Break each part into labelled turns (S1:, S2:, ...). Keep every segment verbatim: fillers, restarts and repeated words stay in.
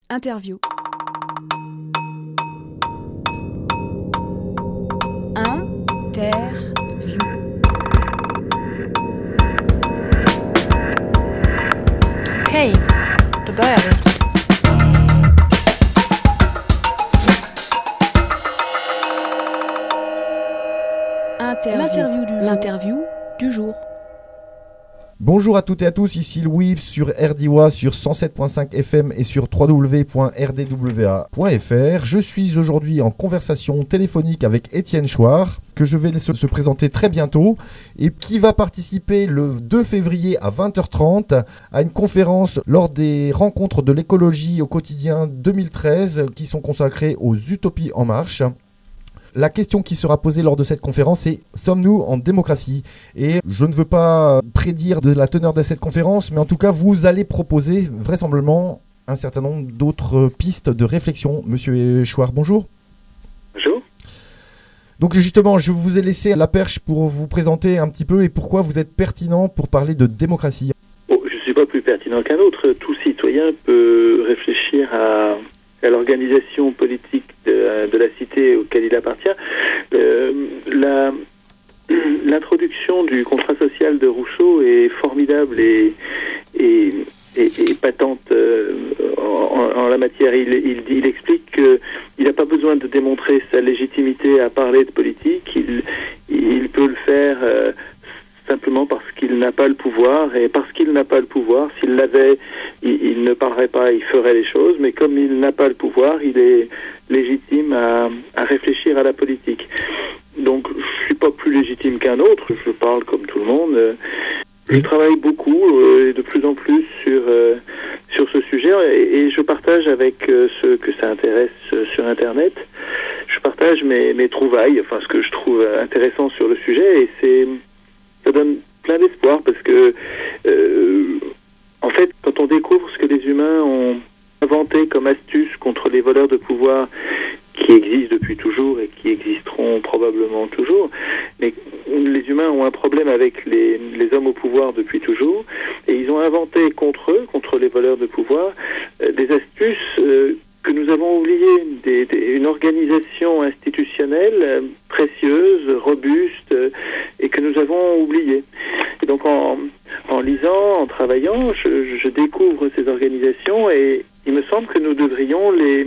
S1: Interview. Interview.
S2: Okej, då börjar vi.
S1: Interview. L'interview du jour. L'interview du jour.
S3: Bonjour à toutes et à tous, ici Louis sur R D W A sur cent sept virgule cinq F M et sur w w w point r d w a point f r. Je suis aujourd'hui en conversation téléphonique avec Étienne Chouard, que je vais laisser se présenter très bientôt, et qui va participer le deux février à vingt heures trente à une conférence lors des rencontres de l'écologie au quotidien deux mille treize qui sont consacrées aux Utopies en marche. La question qui sera posée lors de cette conférence est « Sommes-nous en démocratie ?» Et je ne veux pas prédire de la teneur de cette conférence, mais en tout cas, vous allez proposer vraisemblablement un certain nombre d'autres pistes de réflexion. Monsieur Chouard, bonjour.
S4: Bonjour.
S3: Donc justement, je vous ai laissé la perche pour vous présenter un petit peu et pourquoi vous êtes pertinent pour parler de démocratie.
S4: Oh, je ne suis pas plus pertinent qu'un autre. Tout citoyen peut réfléchir à... à l'organisation politique de, de la cité auquel il appartient. Euh, la, l'introduction du contrat social de Rousseau est formidable et, et, et, et patente euh, en, en la matière. Il, il, il explique qu'il n'a pas besoin de démontrer sa légitimité à parler de politique. Il, il peut le faire euh, simplement parce qu'il n'a pas le pouvoir, et parce qu'il n'a pas le pouvoir, s'il l'avait, il, il ne parlerait pas, il ferait les choses, mais comme il n'a pas le pouvoir, il est légitime à, à réfléchir à la politique. Donc, je suis pas plus légitime qu'un autre, je parle comme tout le monde. Je travaille beaucoup, euh, et de plus en plus, sur, euh, sur ce sujet, et, et je partage avec euh, ceux que ça intéresse euh, sur Internet, je partage mes, mes trouvailles, enfin, ce que je trouve intéressant sur le sujet, et c'est... ça donne plein d'espoir parce que, euh, en fait, quand on découvre ce que les humains ont inventé comme astuce contre les voleurs de pouvoir qui existent depuis toujours et qui existeront probablement toujours, mais les humains ont un problème avec les, les hommes au pouvoir depuis toujours, et ils ont inventé contre eux, contre les voleurs de pouvoir, euh, des astuces euh, que nous avons oubliées, des, des, une organisation institutionnelle euh, précieuse, robuste, euh, et que nous avons oubliée. Et donc en, en lisant, en travaillant, je, je découvre ces organisations et il me semble que nous devrions les,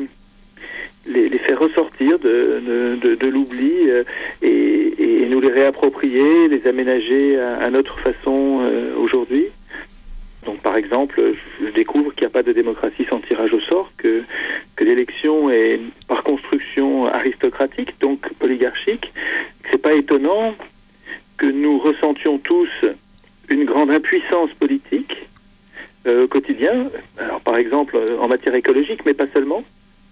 S4: les, les faire ressortir de, de, de, de l'oubli euh, et, et nous les réapproprier, les aménager à, à notre façon euh, aujourd'hui. Donc, par exemple, je découvre qu'il n'y a pas de démocratie sans tirage au sort, que, que l'élection est par construction aristocratique, donc oligarchique. C'est pas étonnant que nous ressentions tous une grande impuissance politique euh, au quotidien. Alors, par exemple, en matière écologique, mais pas seulement.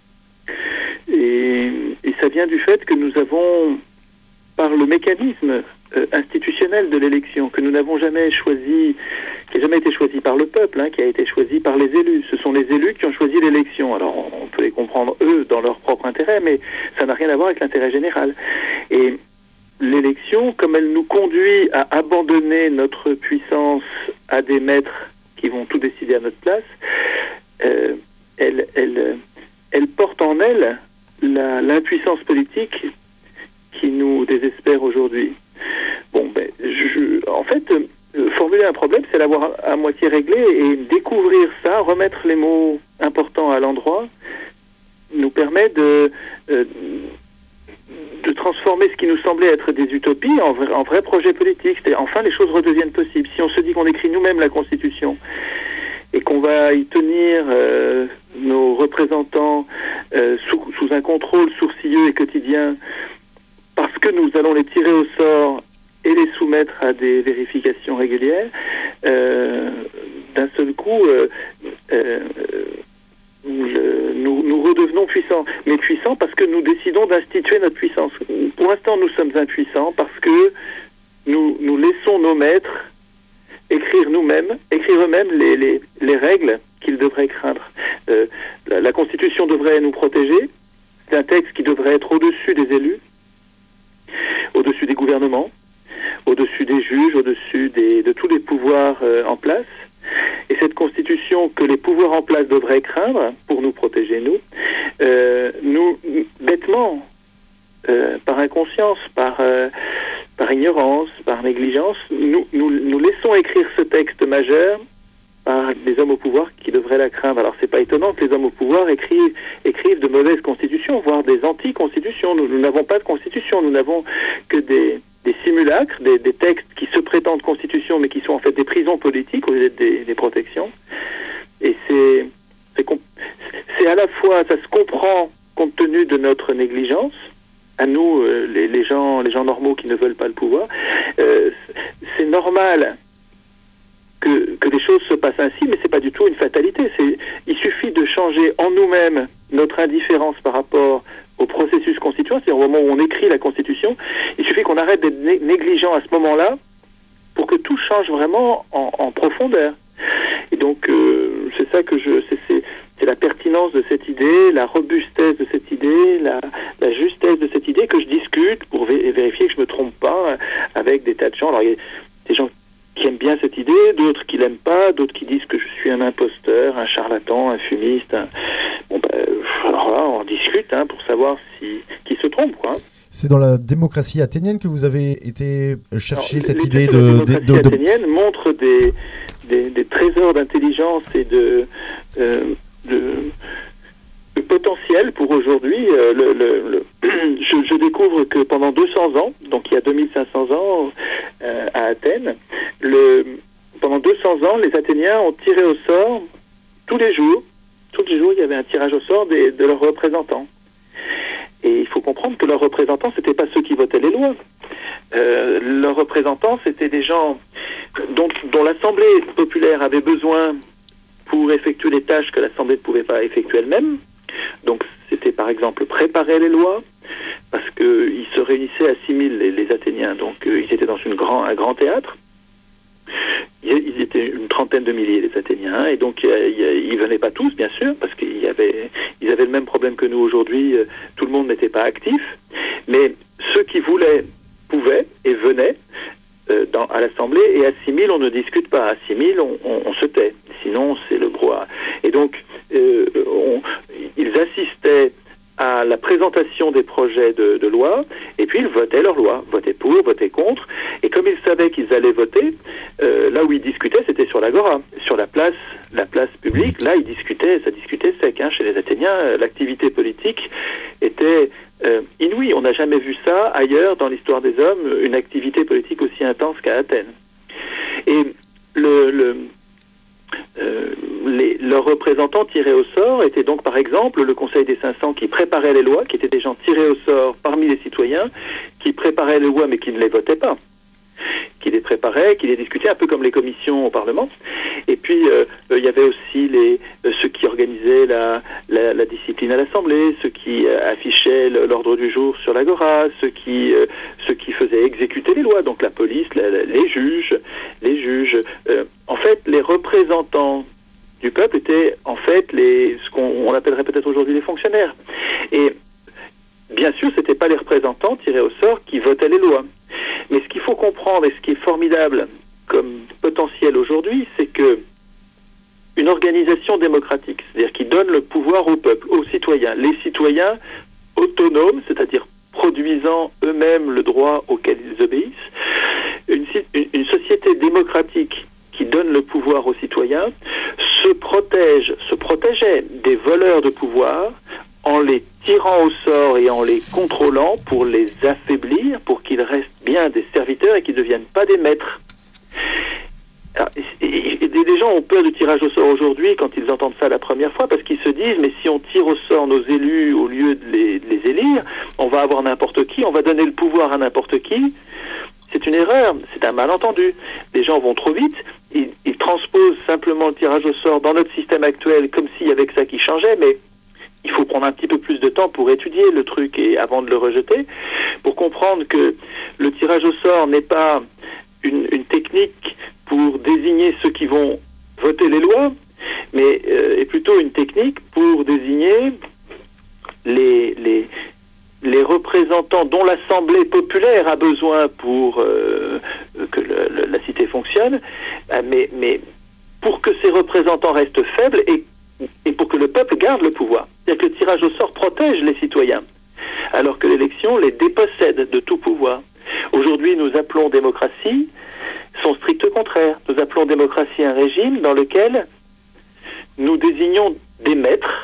S4: Et, et ça vient du fait que nous avons, par le mécanisme euh, institutionnel de l'élection, que nous n'avons jamais choisi, qui n'a jamais été choisi par le peuple, hein, qui a été choisi par les élus. Ce sont les élus qui ont choisi l'élection. Alors, on, on peut les comprendre, eux, dans leur propre intérêt, mais ça n'a rien à voir avec l'intérêt général. Et l'élection, comme elle nous conduit à abandonner notre puissance à des maîtres qui vont tout décider à notre place, euh, elle, elle, elle porte en elle la, l'impuissance politique qui nous désespère aujourd'hui. Bon, ben, je, en fait, euh, formuler un problème, c'est l'avoir à, à moitié réglé, et découvrir ça, remettre les mots importants à l'endroit, nous permet de, euh, de transformer ce qui nous semblait être des utopies en, vrai, en vrais projets politiques. C'est-à-dire, enfin, les choses redeviennent possibles. Si on se dit qu'on écrit nous-mêmes la Constitution et qu'on va y tenir euh, nos représentants euh, sous, sous un contrôle sourcilleux et quotidien, parce que nous allons les tirer au sort et les soumettre à des vérifications régulières, euh, d'un seul coup, euh, euh, le, nous, nous redevenons puissants. Mais puissants parce que nous décidons d'instituer notre puissance. Pour l'instant, nous sommes impuissants parce que nous, nous laissons nos maîtres écrire nous-mêmes, écrire eux-mêmes les, les, les règles qu'ils devraient craindre. Euh, la, la Constitution devrait nous protéger. C'est un texte qui devrait être au-dessus des élus, au-dessus des gouvernements, au-dessus des juges, au-dessus des, de tous les pouvoirs euh, en place. et cette constitution que les pouvoirs en place devraient craindre pour nous protéger, nous, euh, nous, bêtement, euh, par inconscience, par, euh, par ignorance, par négligence, nous, nous, nous laissons écrire ce texte majeur par des hommes au pouvoir qui devraient la craindre. Alors c'est pas étonnant que les hommes au pouvoir écrivent, écrivent de mauvaises constitutions, voire des anti-constitutions. Nous, nous n'avons pas de constitution, nous n'avons que des, des simulacres, des, des textes qui se prétendent constitutions mais qui sont en fait des prisons politiques au lieu d'être des, des protections. Et c'est, c'est, c'est à la fois, ça se comprend compte tenu de notre négligence, à nous, euh, les, les gens, les gens normaux qui ne veulent pas le pouvoir, euh, c'est normal Que, que les choses se passent ainsi, mais c'est pas du tout une fatalité. C'est, il suffit de changer en nous-mêmes notre indifférence par rapport au processus constituant, c'est-à-dire au moment où on écrit la Constitution, il suffit qu'on arrête d'être né- négligent à ce moment-là pour que tout change vraiment en, en profondeur. Et donc, euh, c'est ça que je... C'est, c'est, c'est la pertinence de cette idée, la robustesse de cette idée, la, la justesse de cette idée que je discute pour vé- vérifier que je me trompe pas avec des tas de gens. Alors, il y a des gens qui aiment bien cette idée, d'autres qui l'aiment pas, d'autres qui disent que je suis un imposteur, un charlatan, un fumiste. Un... Bon ben, alors là, on discute hein, pour savoir si qui se trompe, quoi.
S3: C'est dans la démocratie athénienne que vous avez été chercher alors, cette idée de...
S4: La démocratie
S3: de, de, de...
S4: athénienne montre des, des, des trésors d'intelligence et de... Euh, de Le potentiel pour aujourd'hui, euh, le, le, le, je, je découvre que pendant deux cents ans, donc il y a deux mille cinq cents ans euh, à Athènes, le, pendant deux cents ans, les Athéniens ont tiré au sort tous les jours, tous les jours il y avait un tirage au sort des, de leurs représentants. Et il faut comprendre que leurs représentants, c'était pas ceux qui votaient les lois. Euh, leurs représentants, c'était des gens dont, dont l'Assemblée populaire avait besoin pour effectuer les tâches que l'Assemblée ne pouvait pas effectuer elle-même. Donc c'était par exemple préparer les lois, parce qu'ils se réunissaient à six mille les, les Athéniens, donc euh, ils étaient dans une grand, un grand théâtre. Ils étaient une trentaine de milliers les Athéniens, et donc euh, ils venaient pas tous bien sûr, parce qu'ils y avaient, ils avaient le même problème que nous aujourd'hui, euh, tout le monde n'était pas actif, mais ceux qui voulaient pouvaient et venaient euh, dans, à l'Assemblée, et à six mille on ne discute pas, à six mille on, on, on se tait, sinon c'est le brouhaha. Et donc euh, on, ils assistaient à la présentation des projets de, de loi, et puis ils votaient leurs lois, votaient pour, votaient contre, et comme ils savaient qu'ils allaient voter, euh, là où ils discutaient, c'était sur l'agora, sur la place, la place publique, là ils discutaient, ça discutait sec, hein, chez les Athéniens, l'activité politique était euh, inouïe, on n'a jamais vu ça ailleurs dans l'histoire des hommes, une activité politique aussi intense qu'à Athènes. Et le... le Euh, les, leurs représentants tirés au sort étaient donc par exemple le Conseil des cinq cents qui préparait les lois, qui étaient des gens tirés au sort parmi les citoyens, qui préparaient les lois mais qui ne les votaient pas, qui les préparaient, qui les discutaient, un peu comme les commissions au Parlement. Et puis euh, euh, il y avait aussi les, euh, ceux qui organisaient la, la, la discipline à l'Assemblée, ceux qui euh, affichaient le, l'ordre du jour sur l'agora, ceux qui, euh, ceux qui faisaient exécuter les lois, donc la police, la, la, les juges, les juges. Euh, en fait, les représentants du peuple étaient en fait les, ce qu'on on appellerait peut-être aujourd'hui les fonctionnaires. Et bien sûr, c'était pas les représentants tirés au sort qui votaient les lois. Mais ce qu'il faut comprendre et ce qui est formidable comme potentiel aujourd'hui, c'est que une organisation démocratique, c'est-à-dire qui donne le pouvoir au peuple, aux citoyens, les citoyens autonomes, c'est-à-dire produisant eux-mêmes le droit auquel ils obéissent, une, une, une société démocratique qui donne le pouvoir aux citoyens se protège, se protégeait des voleurs de pouvoir en les tirant au sort et en les contrôlant pour les affaiblir, pour qu'ils restent bien des serviteurs et qu'ils ne deviennent pas des maîtres. Alors, et, et, et des gens ont peur du tirage au sort aujourd'hui quand ils entendent ça la première fois, parce qu'ils se disent, mais si on tire au sort nos élus au lieu de les, de les élire, on va avoir n'importe qui, on va donner le pouvoir à n'importe qui. C'est une erreur, c'est un malentendu. Les gens vont trop vite, ils, ils transposent simplement le tirage au sort dans notre système actuel comme s'il y avait que ça qui changeait, mais il faut prendre un petit peu plus de temps pour étudier le truc et avant de le rejeter, pour comprendre que le tirage au sort n'est pas une, une technique pour désigner ceux qui vont voter les lois, mais euh, est plutôt une technique pour désigner les, les, les représentants dont l'Assemblée populaire a besoin pour euh, que le, le, la cité fonctionne, mais, mais pour que ces représentants restent faibles et, et pour que le peuple garde le pouvoir. C'est-à-dire que le tirage au sort protège les citoyens, alors que l'élection les dépossède de tout pouvoir. Aujourd'hui, nous appelons démocratie son strict contraire. Nous appelons démocratie un régime dans lequel nous désignons des maîtres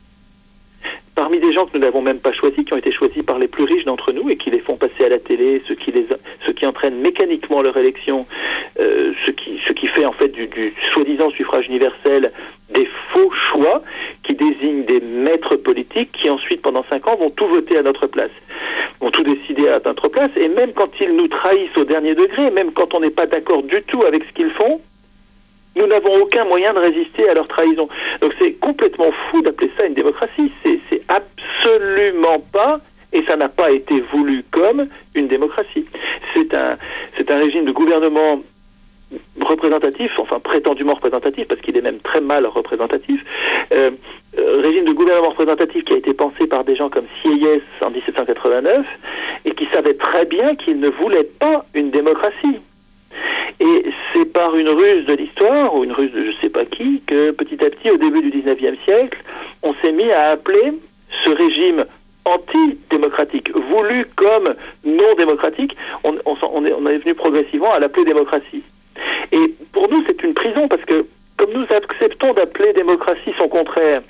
S4: parmi des gens que nous n'avons même pas choisis, qui ont été choisis par les plus riches d'entre nous et qui les font passer à la télé, ce qui, les, ce qui entraîne mécaniquement leur élection, euh, ce, qui, ce qui fait en fait du, du soi-disant suffrage universel des faux choix qui désignent des maîtres politiques qui ensuite pendant cinq ans vont tout voter à notre place, vont tout décider à notre place, et même quand ils nous trahissent au dernier degré, même quand on n'est pas d'accord du tout avec ce qu'ils font, nous n'avons aucun moyen de résister à leur trahison. Donc c'est complètement fou d'appeler ça une démocratie. C'est, c'est absolument pas, et ça n'a pas été voulu comme une démocratie. C'est un, c'est un régime de gouvernement représentatif, enfin prétendument représentatif, parce qu'il est même très mal représentatif, euh, euh, régime de gouvernement représentatif qui a été pensé par des gens comme Sieyès en dix-sept cent quatre-vingt-neuf, et qui savait très bien qu'il ne voulait pas une démocratie. Et c'est par une ruse de l'histoire, ou une ruse de je sais pas qui, que petit à petit, au début du dix-neuvième siècle, on s'est mis à appeler ce régime anti-démocratique, voulu comme non-démocratique, on, on, on, est, on est venu progressivement à l'appeler démocratie. Et pour nous, c'est une prison, parce que comme nous acceptons d'appeler démocratie son contraire,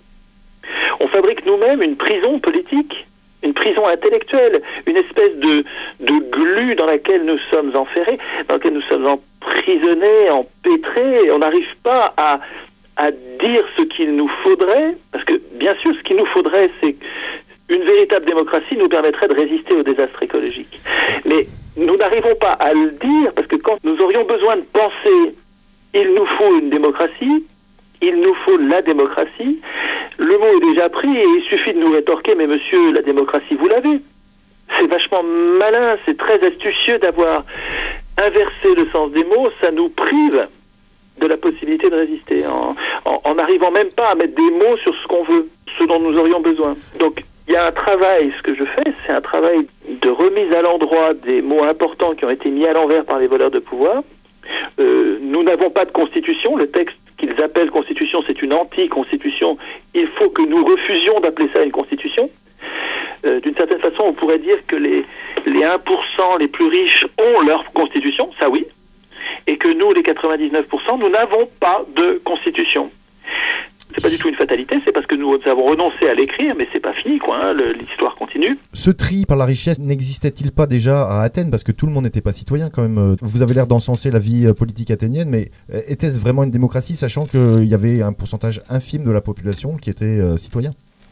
S4: on fabrique nous-mêmes une prison politique, une prison intellectuelle, une espèce de, de glu dans laquelle nous sommes enferrés, dans laquelle nous sommes emprisonnés, empêtrés, et on n'arrive pas à, à dire ce qu'il nous faudrait, parce que bien sûr, ce qu'il nous faudrait, c'est une véritable démocratie nous permettrait de résister au désastre écologique. Mais nous n'arrivons pas à le dire, parce que quand nous aurions besoin de penser, il nous faut une démocratie, il nous faut la démocratie, le mot est déjà pris et il suffit de nous rétorquer, mais monsieur, la démocratie, vous l'avez. C'est vachement malin, c'est très astucieux d'avoir inversé le sens des mots, ça nous prive de la possibilité de résister, en n'arrivant même pas à mettre des mots sur ce qu'on veut, ce dont nous aurions besoin. Donc, il y a un travail, ce que je fais, c'est un travail de remise à l'endroit des mots importants qui ont été mis à l'envers par les voleurs de pouvoir. Euh, nous n'avons pas de constitution, le texte qu'ils appellent constitution, c'est une anti-constitution, il faut que nous refusions d'appeler ça une constitution. Euh, d'une certaine façon, on pourrait dire que les, les un pour cent les plus riches ont leur constitution, ça oui, et que nous, les quatre-vingt-dix-neuf pour cent, nous n'avons pas de constitution. C'est pas du tout une fatalité, c'est parce que nous avons renoncé à l'écrire, mais c'est pas fini, quoi, hein, le, l'histoire continue.
S3: Ce tri par la richesse n'existait-il pas déjà à Athènes, parce que tout le monde n'était pas citoyen quand même. Vous avez l'air d'encenser la vie politique athénienne, mais était-ce vraiment une démocratie, sachant qu'il y avait un pourcentage infime de la population qui était euh, citoyen ?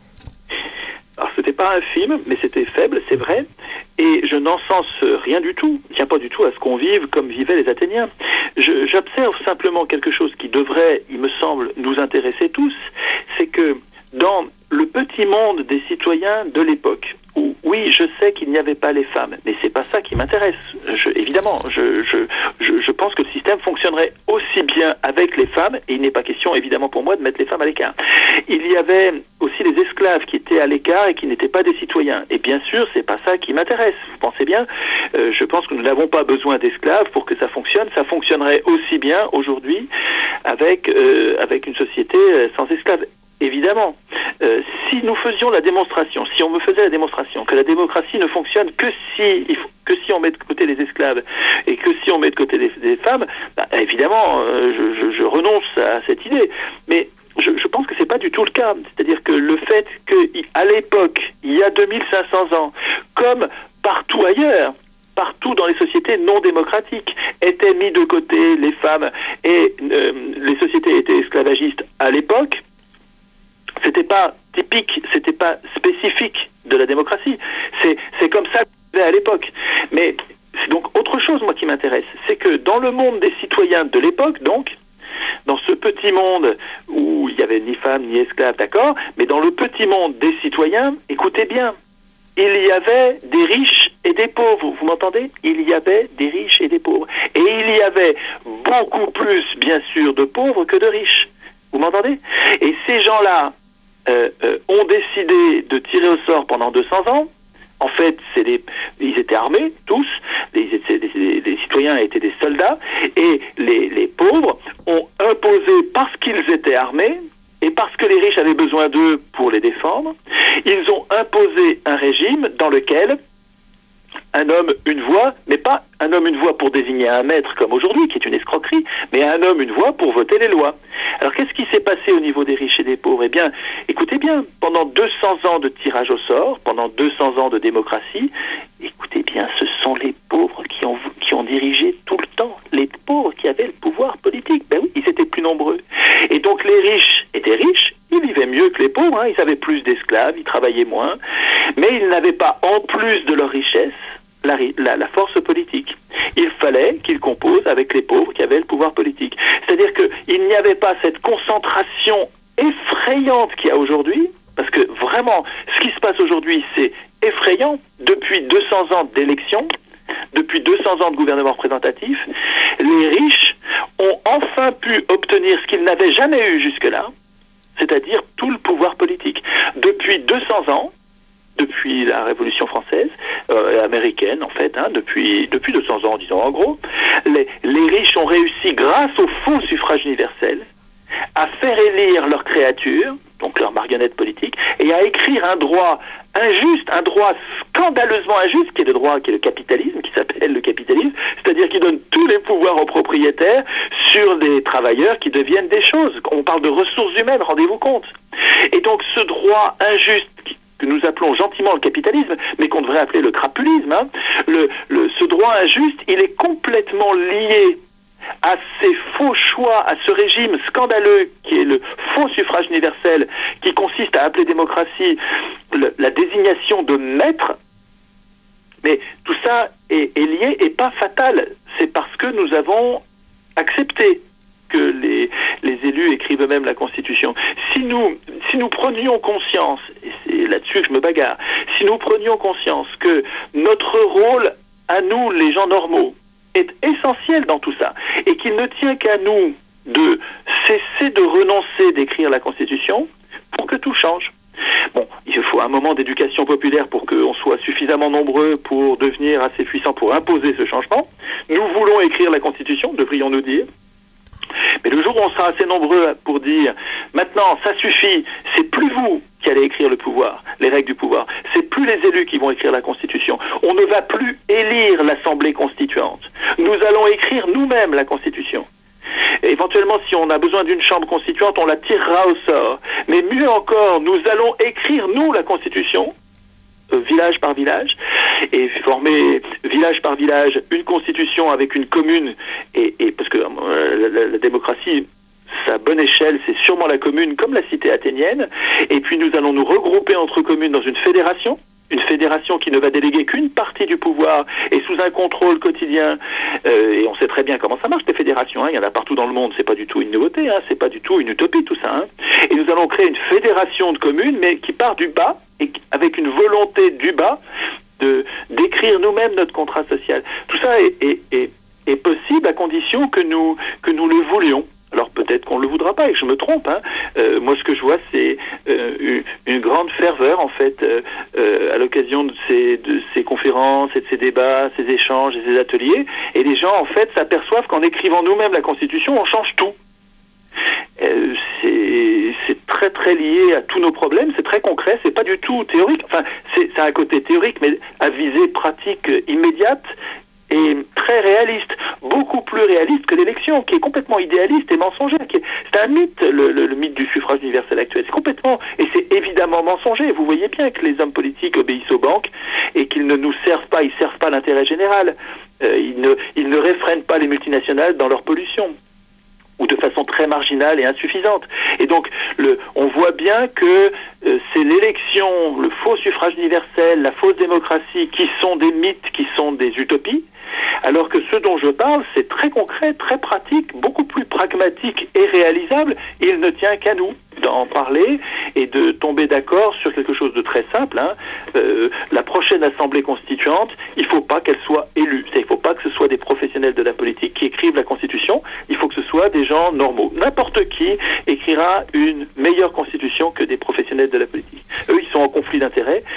S4: Alors c'était pas infime, mais c'était faible, c'est vrai, et je n'encense rien du tout, je ne tiens pas du tout à ce qu'on vive comme vivaient les Athéniens. Je, j'observe simplement quelque chose qui devrait, il me semble, nous intéresser tous, c'est que dans le petit monde des citoyens de l'époque, où oui, je sais qu'il n'y avait pas les femmes, mais c'est pas ça qui m'intéresse. Je, évidemment, je, je, je, je pense que le système fonctionnerait aussi bien avec les femmes, et il n'est pas question, évidemment, pour moi, de mettre les femmes à l'écart. Il y avait aussi les esclaves qui étaient à l'écart et qui n'étaient pas des citoyens. Et bien sûr, c'est pas ça qui m'intéresse. Vous pensez bien, euh, je pense que nous n'avons pas besoin d'esclaves pour que ça fonctionne. Ça fonctionnerait aussi bien aujourd'hui avec, euh, avec une société sans esclaves. Évidemment, euh, si nous faisions la démonstration, si on me faisait la démonstration que la démocratie ne fonctionne que si, il faut, que si on met de côté les esclaves et que si on met de côté les, les femmes, bah, évidemment, euh, je, je, je renonce à cette idée. Mais je, je pense que c'est pas du tout le cas. C'est-à-dire que le fait qu'à l'époque, il y a deux mille cinq cents ans, comme partout ailleurs, partout dans les sociétés non démocratiques, étaient mis de côté les femmes et euh, les sociétés étaient esclavagistes à l'époque, c'était pas typique, c'était pas spécifique de la démocratie. C'est, c'est comme ça qu'on vivait à l'époque. Mais c'est donc autre chose, moi, qui m'intéresse. C'est que dans le monde des citoyens de l'époque, donc, dans ce petit monde où il n'y avait ni femmes ni esclaves, d'accord, mais dans le petit monde des citoyens, écoutez bien, il y avait des riches et des pauvres, vous m'entendez ? Il y avait des riches et des pauvres. Et il y avait beaucoup plus, bien sûr, de pauvres que de riches. Vous m'entendez ? Et ces gens-là, Euh, euh, ont décidé de tirer au sort pendant deux cents ans En fait, c'est des, ils étaient armés, tous, les, les, les citoyens étaient des soldats, et les, les pauvres ont imposé, parce qu'ils étaient armés, et parce que les riches avaient besoin d'eux pour les défendre, ils ont imposé un régime dans lequel un homme, une voix, mais pas un homme, une voix pour désigner un maître comme aujourd'hui, qui est une escroquerie, mais un homme, une voix pour voter les lois. Alors qu'est-ce qui s'est passé au niveau des riches et des pauvres ? Eh bien, écoutez bien, pendant deux cents ans de tirage au sort, pendant deux cents ans de démocratie, écoutez bien, ce sont les pauvres qui ont, qui ont dirigé tout le temps, les pauvres qui avaient le pouvoir politique. Ben oui, ils étaient plus nombreux. Et donc les riches étaient riches, ils vivaient mieux que les pauvres, hein, ils avaient plus d'esclaves, ils travaillaient moins, mais ils n'avaient pas, en plus de leur richesse, La, la, la force politique. Il fallait qu'ils composent avec les pauvres qui avaient le pouvoir politique. C'est-à-dire qu'il n'y avait pas cette concentration effrayante qu'il y a aujourd'hui, parce que vraiment, ce qui se passe aujourd'hui, c'est effrayant. Depuis deux cents ans d'élections, depuis deux cents ans de gouvernement représentatif, les riches ont enfin pu obtenir ce qu'ils n'avaient jamais eu jusque-là, c'est-à-dire tout le pouvoir politique. Depuis deux cents ans, depuis la Révolution française, euh, américaine en fait, hein, depuis, depuis deux cents ans, disons en gros, les, les riches ont réussi, grâce au faux suffrage universel, à faire élire leurs créatures, donc leurs marionnettes politiques, et à écrire un droit injuste, un droit scandaleusement injuste, qui est le droit, qui est le capitalisme, qui s'appelle le capitalisme, c'est-à-dire qui donne tous les pouvoirs aux propriétaires sur des travailleurs qui deviennent des choses. On parle de ressources humaines, rendez-vous compte. Et donc ce droit injuste, qui que nous appelons gentiment le capitalisme, mais qu'on devrait appeler le crapulisme, hein, le, le, ce droit injuste, il est complètement lié à ces faux choix, à ce régime scandaleux qui est le faux suffrage universel, qui consiste à appeler démocratie le, la désignation de maître. Mais tout ça est, est lié et pas fatal. C'est parce que nous avons accepté que les, les élus écrivent eux-mêmes la Constitution. Si nous, si nous prenions conscience, et c'est là-dessus que je me bagarre, si nous prenions conscience que notre rôle, à nous, les gens normaux, est essentiel dans tout ça, et qu'il ne tient qu'à nous de cesser de renoncer d'écrire la Constitution pour que tout change. Bon, il faut un moment d'éducation populaire pour qu'on soit suffisamment nombreux pour devenir assez puissants pour imposer ce changement. Nous voulons écrire la Constitution, devrions-nous dire. Mais le jour où on sera assez nombreux pour dire maintenant ça suffit, c'est plus vous qui allez écrire le pouvoir, les règles du pouvoir, c'est plus les élus qui vont écrire la Constitution, on ne va plus élire l'Assemblée constituante, nous allons écrire nous-mêmes la Constitution. Et éventuellement, si on a besoin d'une chambre constituante, on la tirera au sort, mais mieux encore, nous allons écrire nous la Constitution, village par village, et former village par village une constitution avec une commune, et, et parce que euh, la, la démocratie, sa bonne échelle, c'est sûrement la commune, comme la cité athénienne, et puis nous allons nous regrouper entre communes dans une fédération, une fédération qui ne va déléguer qu'une partie du pouvoir et sous un contrôle quotidien, euh, et on sait très bien comment ça marche les fédérations, hein, il y en a partout dans le monde, c'est pas du tout une nouveauté, hein, c'est pas du tout une utopie tout ça, hein. Et nous allons créer une fédération de communes, mais qui part du bas, et avec une volonté du bas de d'écrire nous-mêmes notre contrat social. Tout ça est, est, est, est possible à condition que nous que nous le voulions. Alors peut-être qu'on ne le voudra pas et que je me trompe. Hein. Euh, moi, ce que je vois, c'est euh, une, une grande ferveur, en fait, euh, euh, à l'occasion de ces, de ces conférences et de ces débats, ces échanges et ces ateliers. Et les gens, en fait, s'aperçoivent qu'en écrivant nous-mêmes la Constitution, on change tout. Euh, c'est, c'est très très lié à tous nos problèmes, c'est très concret, c'est pas du tout théorique. Enfin, c'est, c'est un côté théorique, mais à visée pratique immédiate et très réaliste, beaucoup plus réaliste que l'élection, qui est complètement idéaliste et mensonger. Qui est, c'est un mythe, le, le, le mythe du suffrage universel actuel. C'est complètement, et c'est évidemment mensonger. Vous voyez bien que les hommes politiques obéissent aux banques et qu'ils ne nous servent pas, ils servent pas l'intérêt général. Euh, ils ne, ils ne réfrènent pas les multinationales dans leur pollution, ou de façon très marginale et insuffisante. Et donc, le, on voit bien que euh, c'est l'élection, le faux suffrage universel, la fausse démocratie, qui sont des mythes, qui sont des utopies, alors que ce dont je parle, c'est très concret, très pratique, beaucoup plus pragmatique et réalisable, et il ne tient qu'à nous d'en parler et de tomber d'accord sur quelque chose de très simple. Hein. Euh, la prochaine Assemblée constituante, il ne faut pas qu'elle soit élue. C'est-à-dire, il ne faut pas que ce soit des professionnels de la politique qui écrivent la Constitution, il faut que ce soit des gens normaux. N'importe qui écrira une meilleure Constitution que des professionnels de la politique. Eux, ils sont en conflit d'intérêts. Donc,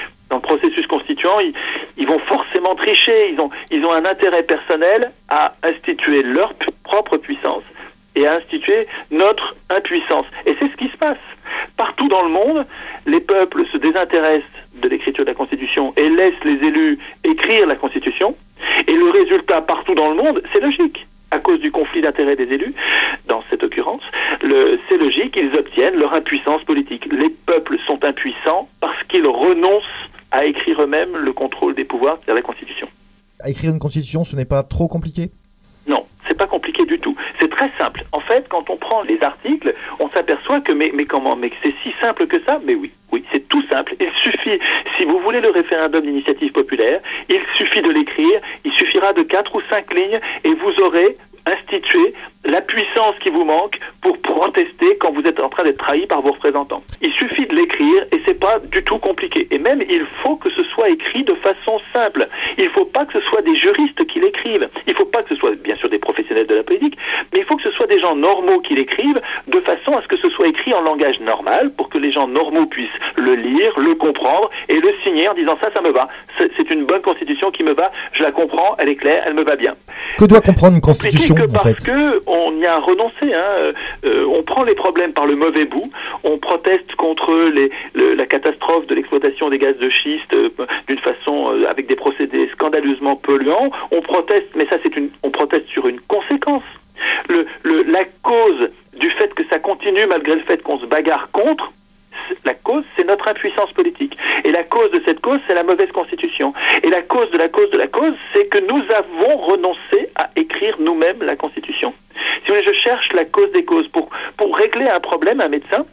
S4: processus constituant, ils, ils vont forcément tricher. Ils ont, ils ont un intérêt personnel à instituer leur pu- propre puissance et à instituer notre impuissance. Et c'est ce qui se passe. Partout dans le monde, les peuples se désintéressent de l'écriture de la Constitution et laissent les élus écrire la Constitution. Et le résultat partout dans le monde, c'est logique. À cause du conflit d'intérêts des élus, dans cette occurrence, le, c'est logique, ils obtiennent leur impuissance politique. Les peuples sont impuissants parce qu'ils renoncent à écrire eux-mêmes le contrôle des pouvoirs, c'est-à-dire la Constitution.
S3: À écrire une Constitution, ce n'est pas trop compliqué ?
S4: Non, c'est pas compliqué du tout. C'est très simple. En fait, quand on prend les articles, on s'aperçoit que mais, mais comment, mais c'est si simple que ça ? Mais oui, oui, c'est tout simple. Il suffit, si vous voulez le référendum d'initiative populaire, il suffit de l'écrire, il suffira de quatre ou cinq lignes et vous aurez institué la puissance qui vous manque pour protester quand vous êtes en train d'être trahi par vos représentants. Il suffit de l'écrire et c'est pas du tout compliqué. Et même, il faut que ce soit écrit de façon simple. Il faut pas que ce soit des juristes qui l'écrivent. Il faut pas que ce soit, bien sûr, des professionnels de la politique, mais il faut que ce soit des gens normaux qui l'écrivent de façon à ce que ce soit écrit en langage normal pour que les gens normaux puissent le lire, le comprendre et le signer en disant ça, ça me va. C'est, c'est une bonne constitution qui me va, je la comprends, elle est claire, elle me va bien.
S3: Que doit comprendre une constitution,
S4: que
S3: en
S4: parce
S3: fait ?
S4: que on y a renoncé. Hein. Euh, on prend les problèmes par le mauvais bout. On proteste contre les, le, la catastrophe de l'exploitation des gaz de schiste euh, d'une façon euh, avec des procédés scandaleusement polluants. On proteste, mais ça c'est une, on proteste sur une conséquence. Le, le, la cause du fait que ça continue malgré le fait qu'on se bagarre contre. La cause, c'est notre impuissance politique. Et la cause de cette cause, c'est la mauvaise constitution. Et la cause de la cause de la cause, c'est que nous avons renoncé à écrire nous-mêmes la constitution. Si vous voulez, je cherche la cause des causes. Pour, pour régler un problème, un médecin,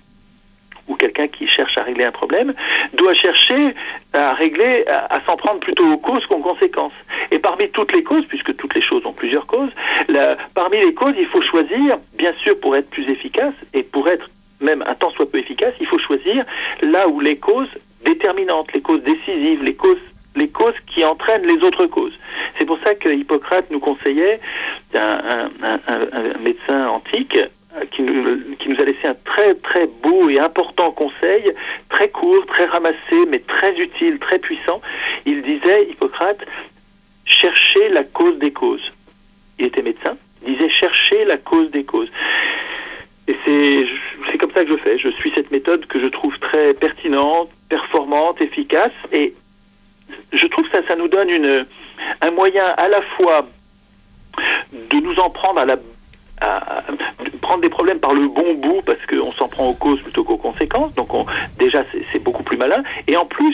S4: ou quelqu'un qui cherche à régler un problème, doit chercher à régler, à, à s'en prendre plutôt aux causes qu'aux conséquences. Et parmi toutes les causes, puisque toutes les choses ont plusieurs causes, la, parmi les causes, il faut choisir, bien sûr, pour être plus efficace, et pour être même un temps soit peu efficace, il faut choisir là où les causes déterminantes, les causes décisives, les causes, les causes qui entraînent les autres causes. C'est pour ça que Hippocrate nous conseillait, un, un, un, un médecin antique, qui nous, qui nous a laissé un très très beau et important conseil, très court, très ramassé, mais très utile, très puissant. Il disait, Hippocrate, cherchez la cause des causes. Il était médecin, il disait chercher la cause des causes. Et c'est, c'est comme ça que je fais. Je suis cette méthode que je trouve très pertinente, performante, efficace. Et je trouve que ça, ça nous donne une, un moyen à la fois de nous en prendre à la à, à prendre des problèmes par le bon bout, parce qu'on s'en prend aux causes plutôt qu'aux conséquences. Donc on, déjà, c'est, c'est beaucoup plus malin. Et en plus,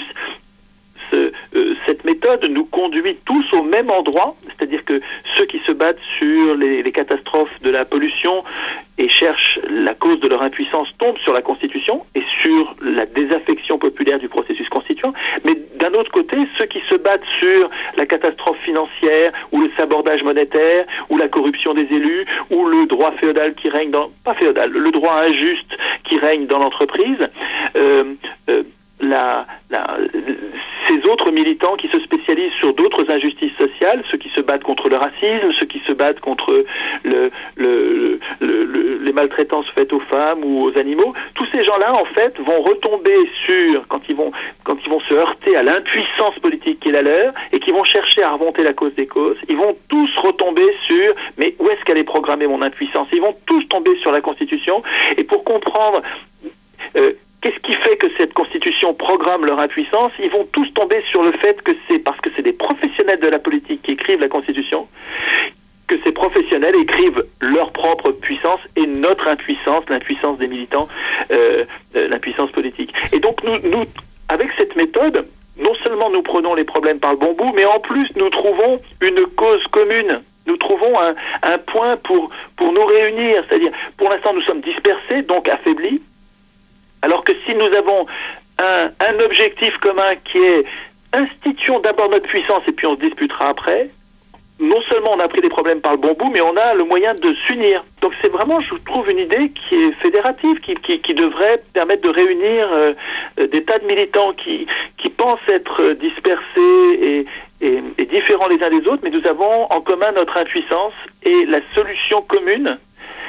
S4: Ce, euh, cette méthode nous conduit tous au même endroit, c'est-à-dire que ceux qui se battent sur les, les catastrophes de la pollution et cherchent la cause de leur impuissance tombent sur la Constitution et sur la désaffection populaire du processus constituant, mais d'un autre côté, ceux qui se battent sur la catastrophe financière ou le sabordage monétaire ou la corruption des élus ou le droit féodal qui règne dans... pas féodal, le droit injuste qui règne dans l'entreprise, euh, euh, La, la, ces autres militants qui se spécialisent sur d'autres injustices sociales, ceux qui se battent contre le racisme, ceux qui se battent contre le, le, le, le, les maltraitances faites aux femmes ou aux animaux, tous ces gens-là, en fait, vont retomber sur, quand ils vont, quand ils vont se heurter à l'impuissance politique qui est la leur, et qui vont chercher à remonter la cause des causes, ils vont tous retomber sur, mais où est-ce qu'elle est programmée mon impuissance ? Ils vont tous tomber sur la Constitution, et pour comprendre... Euh, Qu'est-ce qui fait que cette Constitution programme leur impuissance ? Ils vont tous tomber sur le fait que c'est parce que c'est des professionnels de la politique qui écrivent la Constitution, que ces professionnels écrivent leur propre puissance et notre impuissance, l'impuissance des militants, euh, l'impuissance politique. Et donc, nous, nous, avec cette méthode, non seulement nous prenons les problèmes par le bon bout, mais en plus, nous trouvons une cause commune. Nous trouvons un, un point pour, pour nous réunir. C'est-à-dire, pour l'instant, nous sommes dispersés, donc affaiblis. Alors que si nous avons un, un objectif commun qui est instituons d'abord notre puissance et puis on se disputera après, non seulement on a pris des problèmes par le bon bout, mais on a le moyen de s'unir. Donc c'est vraiment, je trouve, une idée qui est fédérative, qui, qui, qui devrait permettre de réunir euh, des tas de militants qui, qui pensent être dispersés et, et, et différents les uns des autres, mais nous avons en commun notre impuissance et la solution commune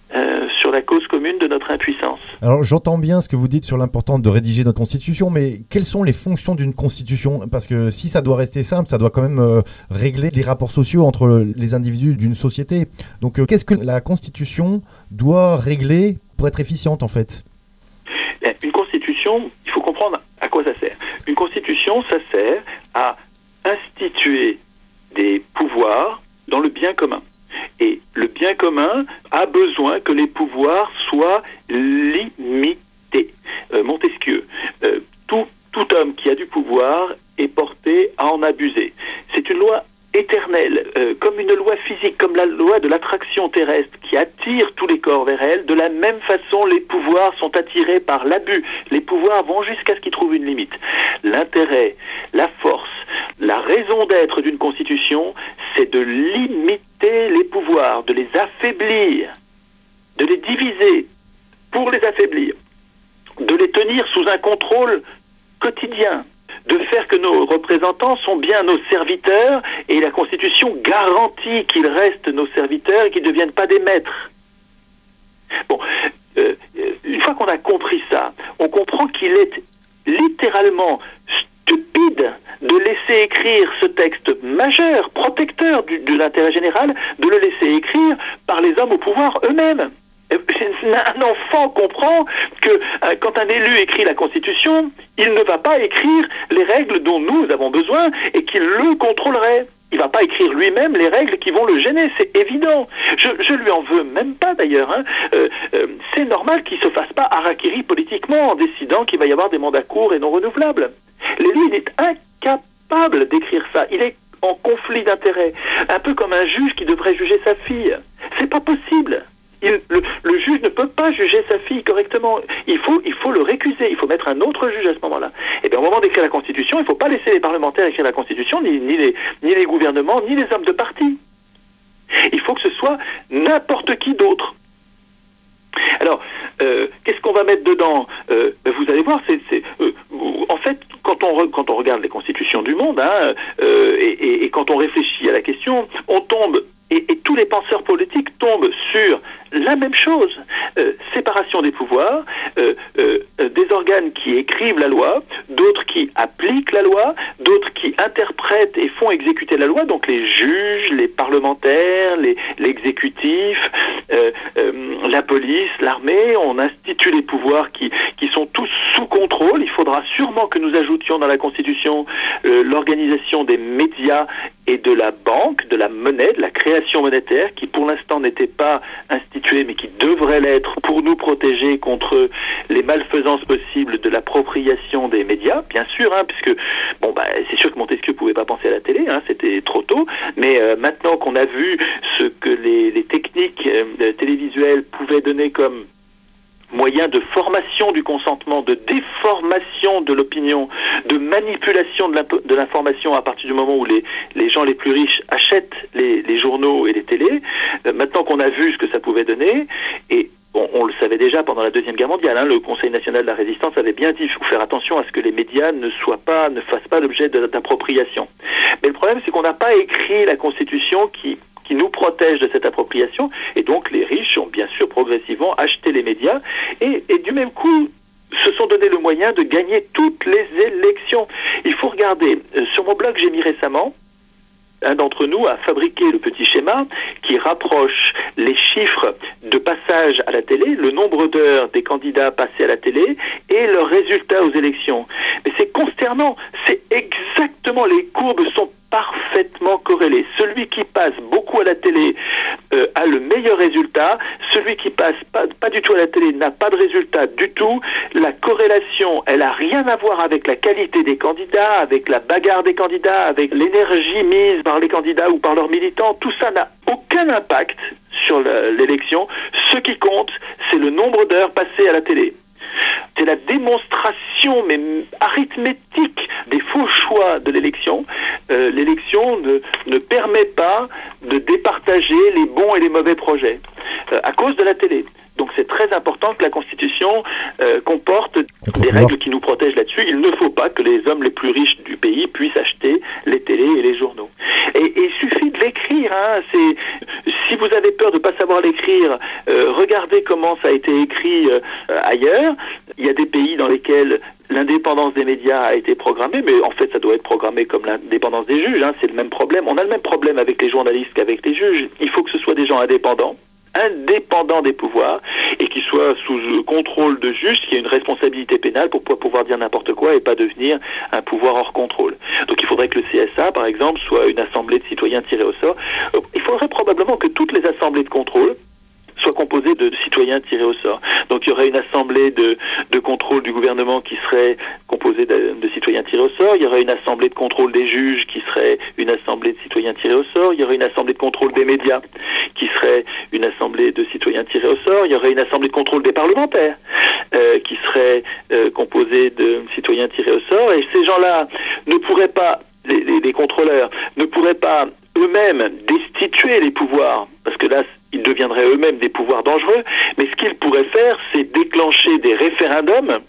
S4: euh, sur la cause commune de notre impuissance.
S3: Alors j'entends bien ce que vous dites sur l'importance de rédiger notre constitution, mais quelles sont les fonctions d'une constitution ? Parce que si ça doit rester simple, ça doit quand même euh, régler les rapports sociaux entre les individus d'une société. Donc euh, qu'est-ce que la constitution doit régler pour être efficiente en fait ?
S4: Une constitution, il faut comprendre à quoi ça sert. Une constitution, ça sert à instituer des pouvoirs dans le bien commun. Et le bien commun a besoin que les pouvoirs soient limités. Euh, Montesquieu, euh, tout, tout homme qui a du pouvoir est porté à en abuser. C'est une loi éternelle, euh, comme une loi physique, comme la loi de l'attraction terrestre qui attire tous les corps vers elle. De la même façon, les pouvoirs sont attirés par l'abus. Les pouvoirs vont jusqu'à ce qu'ils trouvent une limite. L'intérêt, la force, la raison d'être d'une constitution, c'est de limiter les pouvoirs, de les affaiblir, de les diviser pour les affaiblir, de les tenir sous un contrôle quotidien, de faire que nos représentants sont bien nos serviteurs, et la Constitution garantit qu'ils restent nos serviteurs et qu'ils ne deviennent pas des maîtres. Bon, euh, une fois qu'on a compris ça, on comprend qu'il est littéralement stupide de laisser écrire ce texte majeur, protecteur du, de l'intérêt général, de le laisser écrire par les hommes au pouvoir eux-mêmes. Un enfant comprend que euh, quand un élu écrit la Constitution, il ne va pas écrire les règles dont nous avons besoin et qu'il le contrôlerait. Il ne va pas écrire lui-même les règles qui vont le gêner, c'est évident. Je, je lui en veux même pas d'ailleurs. Hein. Euh, euh, c'est normal qu'il ne se fasse pas harakiri politiquement en décidant qu'il va y avoir des mandats courts et non renouvelables. L'élu, il est incapable d'écrire ça. Il est en conflit d'intérêts. Un peu comme un juge qui devrait juger sa fille. C'est pas possible. Il, le, le juge ne peut pas juger sa fille correctement. Il faut, il faut le récuser. Il faut mettre un autre juge à ce moment-là. Et bien, au moment d'écrire la Constitution, il ne faut pas laisser les parlementaires écrire la Constitution, ni, ni, les, ni les gouvernements, ni les hommes de parti. Il faut que ce soit n'importe qui d'autre. Alors, euh, qu'est-ce qu'on va mettre dedans ? euh, Vous allez voir, c'est, c'est, euh, en fait, quand on, re, quand on regarde les constitutions du monde, hein, euh, et, et, et quand on réfléchit à la question, on tombe, et, et tous les penseurs politiques tombent sur la même chose, euh, séparation des pouvoirs, euh, euh, des organes qui écrivent la loi, d'autres qui appliquent la loi, d'autres qui interprètent et font exécuter la loi, donc les juges, les parlementaires, les, l'exécutif, euh, euh, la police, l'armée. On institue les pouvoirs qui, qui sont tous sous contrôle. Il faudra sûrement que nous ajoutions dans la Constitution euh, l'organisation des médias et de la banque, de la monnaie, de la création monétaire, qui pour l'instant n'était pas instituée, mais qui devrait l'être pour nous protéger contre les malfaisances possibles de l'appropriation des médias, bien sûr, hein, puisque bon bah c'est sûr que Montesquieu pouvait pas penser à la télé, hein, c'était trop tôt, mais euh, maintenant qu'on a vu ce que les, les techniques euh, télévisuelles pouvaient donner comme moyen de formation du consentement, de déformation de l'opinion, de manipulation de, de l'information à partir du moment où les, les gens les plus riches achètent les, les journaux et les télés. Euh, maintenant qu'on a vu ce que ça pouvait donner, et on, on le savait déjà pendant la Deuxième Guerre mondiale, hein, le Conseil national de la résistance avait bien dit, il faut faire attention à ce que les médias ne soient pas, ne fassent pas l'objet de, d'appropriation. Mais le problème, c'est qu'on n'a pas écrit la Constitution qui qui nous protège de cette appropriation, et donc les riches ont bien sûr progressivement acheté les médias, et, et du même coup se sont donné le moyen de gagner toutes les élections. Il faut regarder, euh, sur mon blog j'ai mis récemment, un d'entre nous a fabriqué le petit schéma qui rapproche les chiffres de passage à la télé, le nombre d'heures des candidats passés à la télé et leurs résultats aux élections. Mais c'est consternant, c'est exactement, les courbes sont parfaitement corrélées. Celui qui passe beaucoup à la télé euh, a le meilleur résultat, celui qui passe pas, pas du tout à la télé n'a pas de résultat du tout. La corrélation, elle a rien à voir avec la qualité des candidats, avec la bagarre des candidats, avec l'énergie mise par les candidats ou par leurs militants. Tout ça n'a aucun impact sur la, l'élection. Ce qui compte, c'est le nombre d'heures passées à la télé. C'est la démonstration, mais arithmétique, des faux choix de l'élection. Euh, l'élection ne, ne permet pas de départager les bons et les mauvais projets euh, à cause de la télé. Donc c'est très important que la Constitution euh, comporte des règles qui nous protègent là-dessus. Il ne faut pas que les hommes les plus riches du pays puissent acheter les télés et les journaux. Et Et, et il suffit de l'écrire. Hein. C'est, si vous avez peur de ne pas savoir l'écrire, euh, regardez comment ça a été écrit euh, ailleurs. Il y a des pays dans lesquels l'indépendance des médias a été programmée, mais en fait ça doit être programmé comme l'indépendance des juges, hein. C'est le même problème. On a le même problème avec les journalistes qu'avec les juges. Il faut que ce soit des gens indépendants, indépendants des pouvoirs, et qui soient sous le contrôle de juges, qui a une responsabilité pénale pour pouvoir dire n'importe quoi et pas devenir un pouvoir hors contrôle. Donc il faudrait que le C S A, par exemple, soit une assemblée de citoyens tirés au sort. Il faudrait probablement que toutes les assemblées de contrôle soit composée de citoyens tirés au sort. Donc il y aurait une assemblée de, de contrôle du gouvernement qui serait composée de, de citoyens tirés au sort, il y aurait une assemblée de contrôle des juges qui serait une assemblée de citoyens tirés au sort, il y aurait une assemblée de contrôle des médias qui serait une assemblée de citoyens tirés au sort, il y aurait une assemblée de contrôle des parlementaires euh, qui serait euh, composée de citoyens tirés au sort, et ces gens-là ne pourraient pas, les, les, les contrôleurs, ne pourraient pas eux-mêmes destituer les pouvoirs, parce que là, ils deviendraient eux-mêmes des pouvoirs dangereux, mais ce qu'ils pourraient faire, c'est déclencher des référendums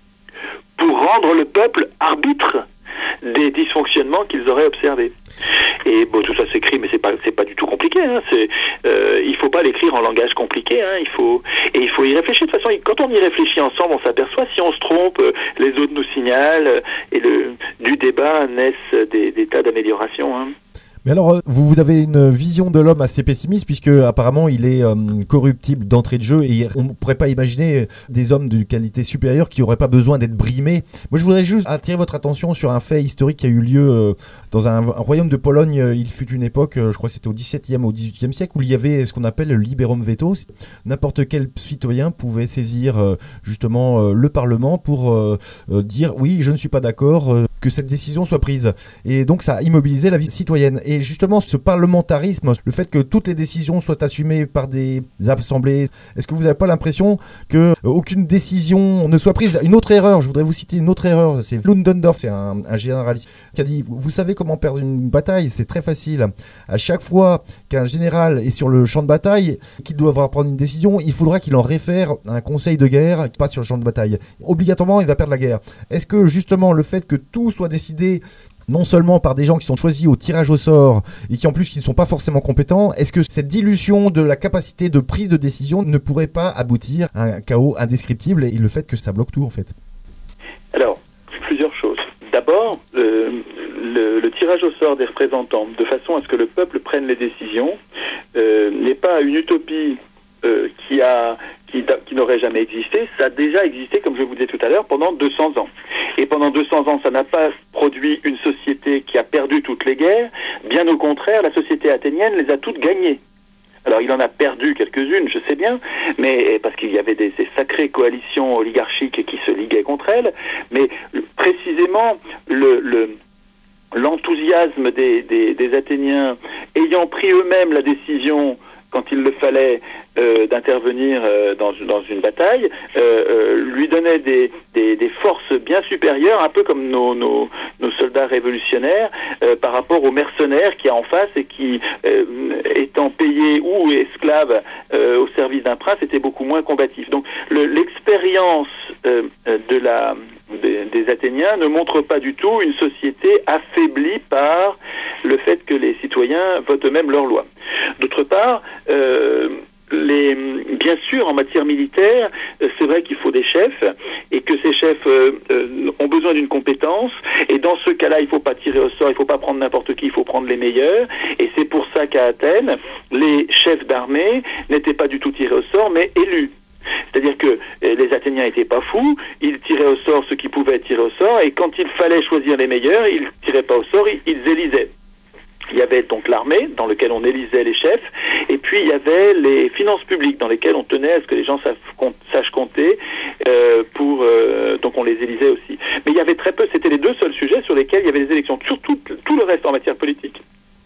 S4: pour rendre le peuple arbitre des dysfonctionnements qu'ils auraient observés. Et bon, tout ça s'écrit, mais c'est pas c'est pas du tout compliqué. Hein. C'est euh, il faut pas l'écrire en langage compliqué. Hein. Il faut et il faut y réfléchir. De toute façon, quand on y réfléchit ensemble, on s'aperçoit. Si on se trompe, les autres nous signalent et le du débat naissent des, des tas d'améliorations. Hein.
S3: Mais alors, vous, vous avez une vision de l'homme assez pessimiste, puisque apparemment il est euh, corruptible d'entrée de jeu, et on ne pourrait pas imaginer des hommes de qualité supérieure qui n'auraient pas besoin d'être brimés. Moi, je voudrais juste attirer votre attention sur un fait historique qui a eu lieu euh, dans un, un royaume de Pologne. Il fut une époque, euh, je crois que c'était au dix-septième, au dix-huitième siècle, où il y avait ce qu'on appelle le liberum veto. N'importe quel citoyen pouvait saisir euh, justement euh, le Parlement pour euh, euh, dire « oui, je ne suis pas d'accord euh, que cette décision soit prise ». Et donc, ça a immobilisé la vie citoyenne. Et justement, ce parlementarisme, le fait que toutes les décisions soient assumées par des assemblées, est-ce que vous n'avez pas l'impression qu'aucune euh, décision ne soit prise? Une autre erreur, je voudrais vous citer une autre erreur, c'est Ludendorff, c'est un, un généraliste, qui a dit, vous savez comment perdre une bataille? C'est très facile. À chaque fois qu'un général est sur le champ de bataille, qu'il doit prendre une décision, il faudra qu'il en réfère à un conseil de guerre, pas sur le champ de bataille. Obligatoirement, il va perdre la guerre. Est-ce que justement le fait que tout soit décidé non seulement par des gens qui sont choisis au tirage au sort et qui en plus qui ne sont pas forcément compétents, est-ce que cette dilution de la capacité de prise de décision ne pourrait pas aboutir à un chaos indescriptible et le fait que ça bloque tout en fait?
S4: Alors, plusieurs choses. D'abord, euh, le, le tirage au sort des représentants, de façon à ce que le peuple prenne les décisions, euh, n'est pas une utopie euh, qui a qui, qui n'aurait jamais existé. Ça a déjà existé, comme je vous disais tout à l'heure, pendant deux cents ans. Et pendant deux cents ans, ça n'a pas produit une société qui a perdu toutes les guerres. Bien au contraire, la société athénienne les a toutes gagnées. Alors, il en a perdu quelques-unes, je sais bien, mais parce qu'il y avait des, des sacrées coalitions oligarchiques qui se liguaient contre elle. Mais précisément, le... le l'enthousiasme des, des, des Athéniens ayant pris eux-mêmes la décision, quand il le fallait, euh, d'intervenir euh, dans, dans une bataille, euh, euh, lui donnait des, des, des forces bien supérieures, un peu comme nos, nos, nos soldats révolutionnaires, euh, par rapport aux mercenaires qui y a en face et qui, euh, étant payés ou esclaves euh, au service d'un prince, étaient beaucoup moins combatifs. Donc le, l'expérience euh, de la... Des, des Athéniens ne montre pas du tout une société affaiblie par le fait que les citoyens votent eux-mêmes leurs lois. D'autre part, euh, les, bien sûr, en matière militaire, c'est vrai qu'il faut des chefs et que ces chefs euh, euh, ont besoin d'une compétence. Et dans ce cas-là, il ne faut pas tirer au sort, il ne faut pas prendre n'importe qui, il faut prendre les meilleurs. Et c'est pour ça qu'à Athènes, les chefs d'armée n'étaient pas du tout tirés au sort, mais élus. C'est-à-dire que les Athéniens n'étaient pas fous, ils tiraient au sort ceux qui pouvaient être tirés au sort, et quand il fallait choisir les meilleurs, ils ne tiraient pas au sort, ils, ils élisaient. Il y avait donc l'armée, dans laquelle on élisait les chefs, et puis il y avait les finances publiques, dans lesquelles on tenait à ce que les gens sachent compter, euh, pour, euh, donc on les élisait aussi. Mais il y avait très peu, c'était les deux seuls sujets sur lesquels il y avait des élections, surtout tout le reste en matière politique.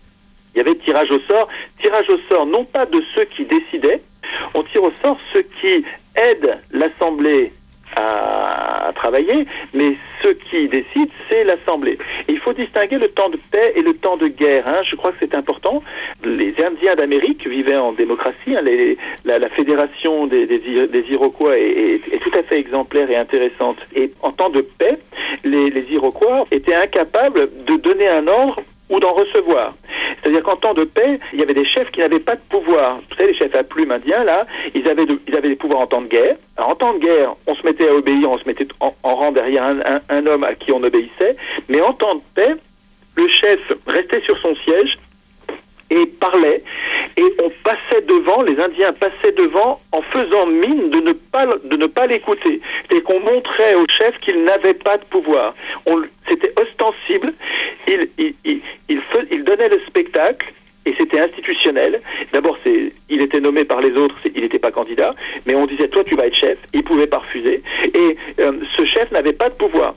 S4: Il y avait tirage au sort, tirage au sort non pas de ceux qui décidaient, on tire au sort ceux qui aident l'Assemblée à, à travailler, mais ceux qui décident, c'est l'Assemblée. Et il faut distinguer le temps de paix et le temps de guerre. Hein. Je crois que c'est important. Les Indiens d'Amérique vivaient en démocratie. Hein. Les, la, la fédération des, des, des Iroquois est, est, est tout à fait exemplaire et intéressante. Et en temps de paix, les, les Iroquois étaient incapables de donner un ordre ou d'en recevoir. C'est-à-dire qu'en temps de paix, il y avait des chefs qui n'avaient pas de pouvoir. Vous savez, les chefs à plumes indiens, là, ils avaient, de, ils avaient des pouvoirs en temps de guerre. Alors, en temps de guerre, on se mettait à obéir, on se mettait en, en rang derrière un, un, un homme à qui on obéissait. Mais en temps de paix, le chef restait sur son siège et parlait, et on passait devant, les Indiens passaient devant en faisant mine de ne pas, de ne pas l'écouter. Et qu'on montrait au chef qu'il n'avait pas de pouvoir. On, c'était ostensible, il, il, il, il, fais, il donnait le spectacle, et c'était institutionnel. D'abord, c'est, il était nommé par les autres, il n'était pas candidat, mais on disait, toi tu vas être chef, il pouvait pas refuser, et euh, ce chef n'avait pas de pouvoir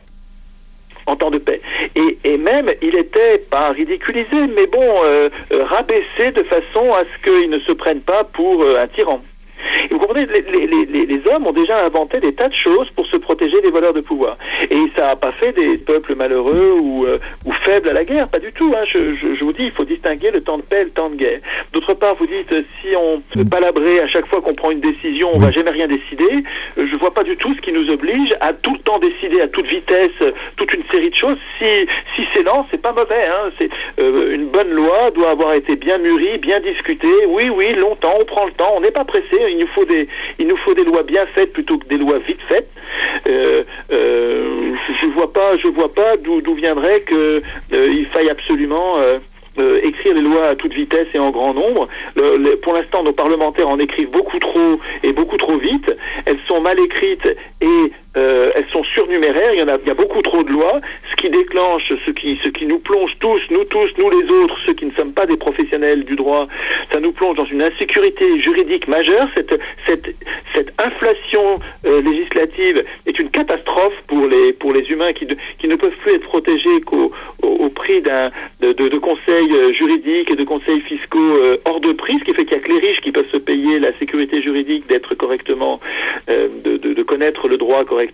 S4: en temps de paix. Et, et même, il était pas ridiculisé, mais bon, euh, euh, rabaissé de façon à ce qu'il ne se prenne pas pour euh, un tyran. Et vous comprenez, les, les, les, les hommes ont déjà inventé des tas de choses pour se protéger des voleurs de pouvoir. Et ça n'a pas fait des peuples malheureux ou, euh, ou faibles à la guerre, pas du tout. Hein. Je, je, je vous dis, il faut distinguer le temps de paix et le temps de guerre. D'autre part, vous dites, si on se palabrait à chaque fois qu'on prend une décision, on ne va jamais rien décider. Je ne vois pas du tout ce qui nous oblige à tout le temps décider à toute vitesse toute une série de choses. Si, si c'est lent, c'est pas mauvais. Hein. C'est, euh, une bonne loi doit avoir été bien mûrie, bien discutée. Oui, oui, longtemps, on prend le temps, on n'est pas pressé. Il nous faut des, il nous faut des lois bien faites plutôt que des lois vite faites. Euh, euh, je vois pas, je vois pas d'où, d'où viendrait que euh, il faille absolument euh, euh, écrire les lois à toute vitesse et en grand nombre. Le, le, pour l'instant, nos parlementaires en écrivent beaucoup trop et beaucoup trop vite. Elles sont mal écrites et euh, elles sont surnuméraires. Il y en a, il y a beaucoup trop de lois, ce qui déclenche, ce qui, ce qui nous plonge tous, nous tous, nous les autres, ceux qui ne sommes pas des professionnels du droit, ça nous plonge dans une insécurité juridique majeure. Cette, cette, cette inflation euh, législative est une catastrophe pour les, pour les humains qui, de, qui ne peuvent plus être protégés qu'au au, au prix d'un, de, de, de conseils juridiques et de conseils fiscaux euh, hors de prix, ce qui fait qu'il n'y a que les riches qui peuvent se payer la sécurité juridique d'être correctement, euh, de, de, de connaître le droit correctement.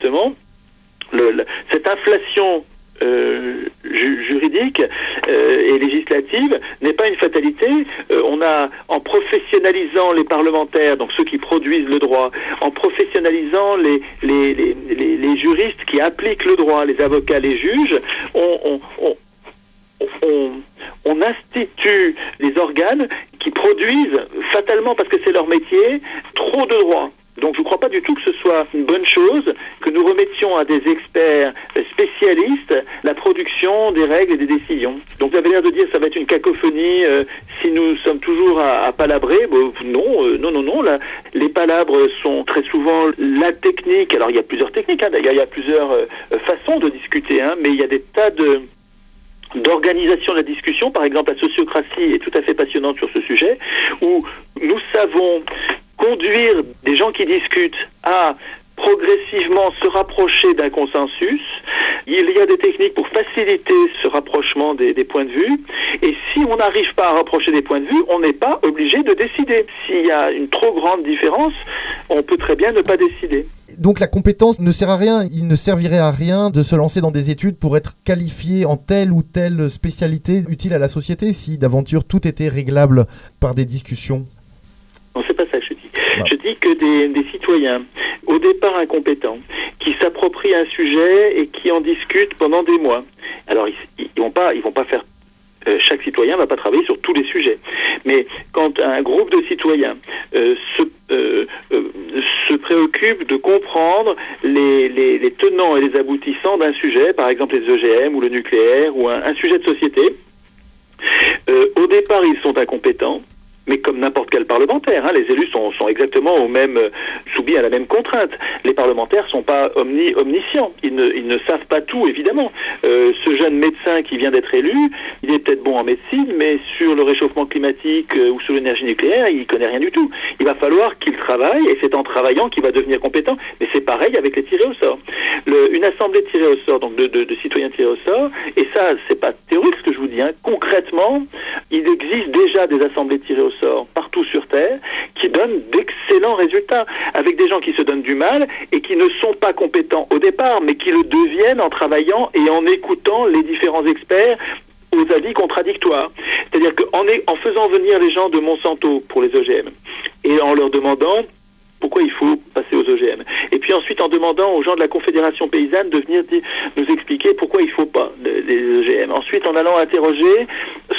S4: Le, le, cette inflation euh, ju- juridique euh, et législative n'est pas une fatalité. Euh, on a, en professionnalisant les parlementaires, donc ceux qui produisent le droit, en professionnalisant les, les, les, les, les juristes qui appliquent le droit, les avocats, les juges, on, on, on On, on institue des organes qui produisent fatalement, parce que c'est leur métier, trop de droits. Donc je ne crois pas du tout que ce soit une bonne chose que nous remettions à des experts spécialistes la production des règles et des décisions. Donc vous avez l'air de dire que ça va être une cacophonie euh, si nous sommes toujours à, à palabrer. Bon, non, euh, non, non, non. Là, les palabres sont très souvent la technique. Alors il y a plusieurs techniques, hein, d'ailleurs il y a plusieurs euh, façons de discuter, hein, mais il y a des tas de... d'organisation de la discussion. Par exemple, la sociocratie est tout à fait passionnante sur ce sujet, où nous savons conduire des gens qui discutent à progressivement se rapprocher d'un consensus. Il y a des techniques pour faciliter ce rapprochement des, des points de vue, et si on n'arrive pas à rapprocher des points de vue, on n'est pas obligé de décider. S'il y a une trop grande différence, on peut très bien ne pas décider.
S3: Donc la compétence ne sert à rien, il ne servirait à rien de se lancer dans des études pour être qualifié en telle ou telle spécialité utile à la société si d'aventure tout était réglable par des discussions.
S4: Non, c'est pas ça que je dis. Non. Je dis que des, des citoyens, au départ incompétents, qui s'approprient un sujet et qui en discutent pendant des mois. Alors ils, ils vont pas, ils vont pas faire. Euh, chaque citoyen ne va pas travailler sur tous les sujets. Mais quand un groupe de citoyens euh, se, euh, euh, se préoccupe de comprendre les, les, les tenants et les aboutissants d'un sujet, par exemple les O G M ou le nucléaire ou un, un sujet de société, euh, au départ ils sont incompétents, mais comme n'importe quel parlementaire, hein, les élus sont, sont exactement au même, euh, soumis à la même contrainte. Les parlementaires ne sont pas omni, omniscients, ils ne, ils ne savent pas tout, évidemment. Euh, ce jeune médecin qui vient d'être élu, il est peut-être bon en médecine, mais sur le réchauffement climatique euh, ou sur l'énergie nucléaire, il ne connaît rien du tout. Il va falloir qu'il travaille, et c'est en travaillant qu'il va devenir compétent. Mais c'est pareil avec les tirés au sort. Le, une assemblée tirée au sort, donc de, de, de citoyens tirés au sort, et ça, c'est pas théorique ce que je vous dis, hein. Concrètement, il existe déjà des assemblées tirées au sort partout sur Terre qui donnent d'excellents résultats avec des gens qui se donnent du mal et qui ne sont pas compétents au départ mais qui le deviennent en travaillant et en écoutant les différents experts aux avis contradictoires. C'est-à-dire qu'en en faisant venir les gens de Monsanto pour les O G M et en leur demandant pourquoi il faut passer aux O G M. Et puis ensuite en demandant aux gens de la Confédération paysanne de venir dire, nous expliquer pourquoi il ne faut pas les O G M. Ensuite en allant interroger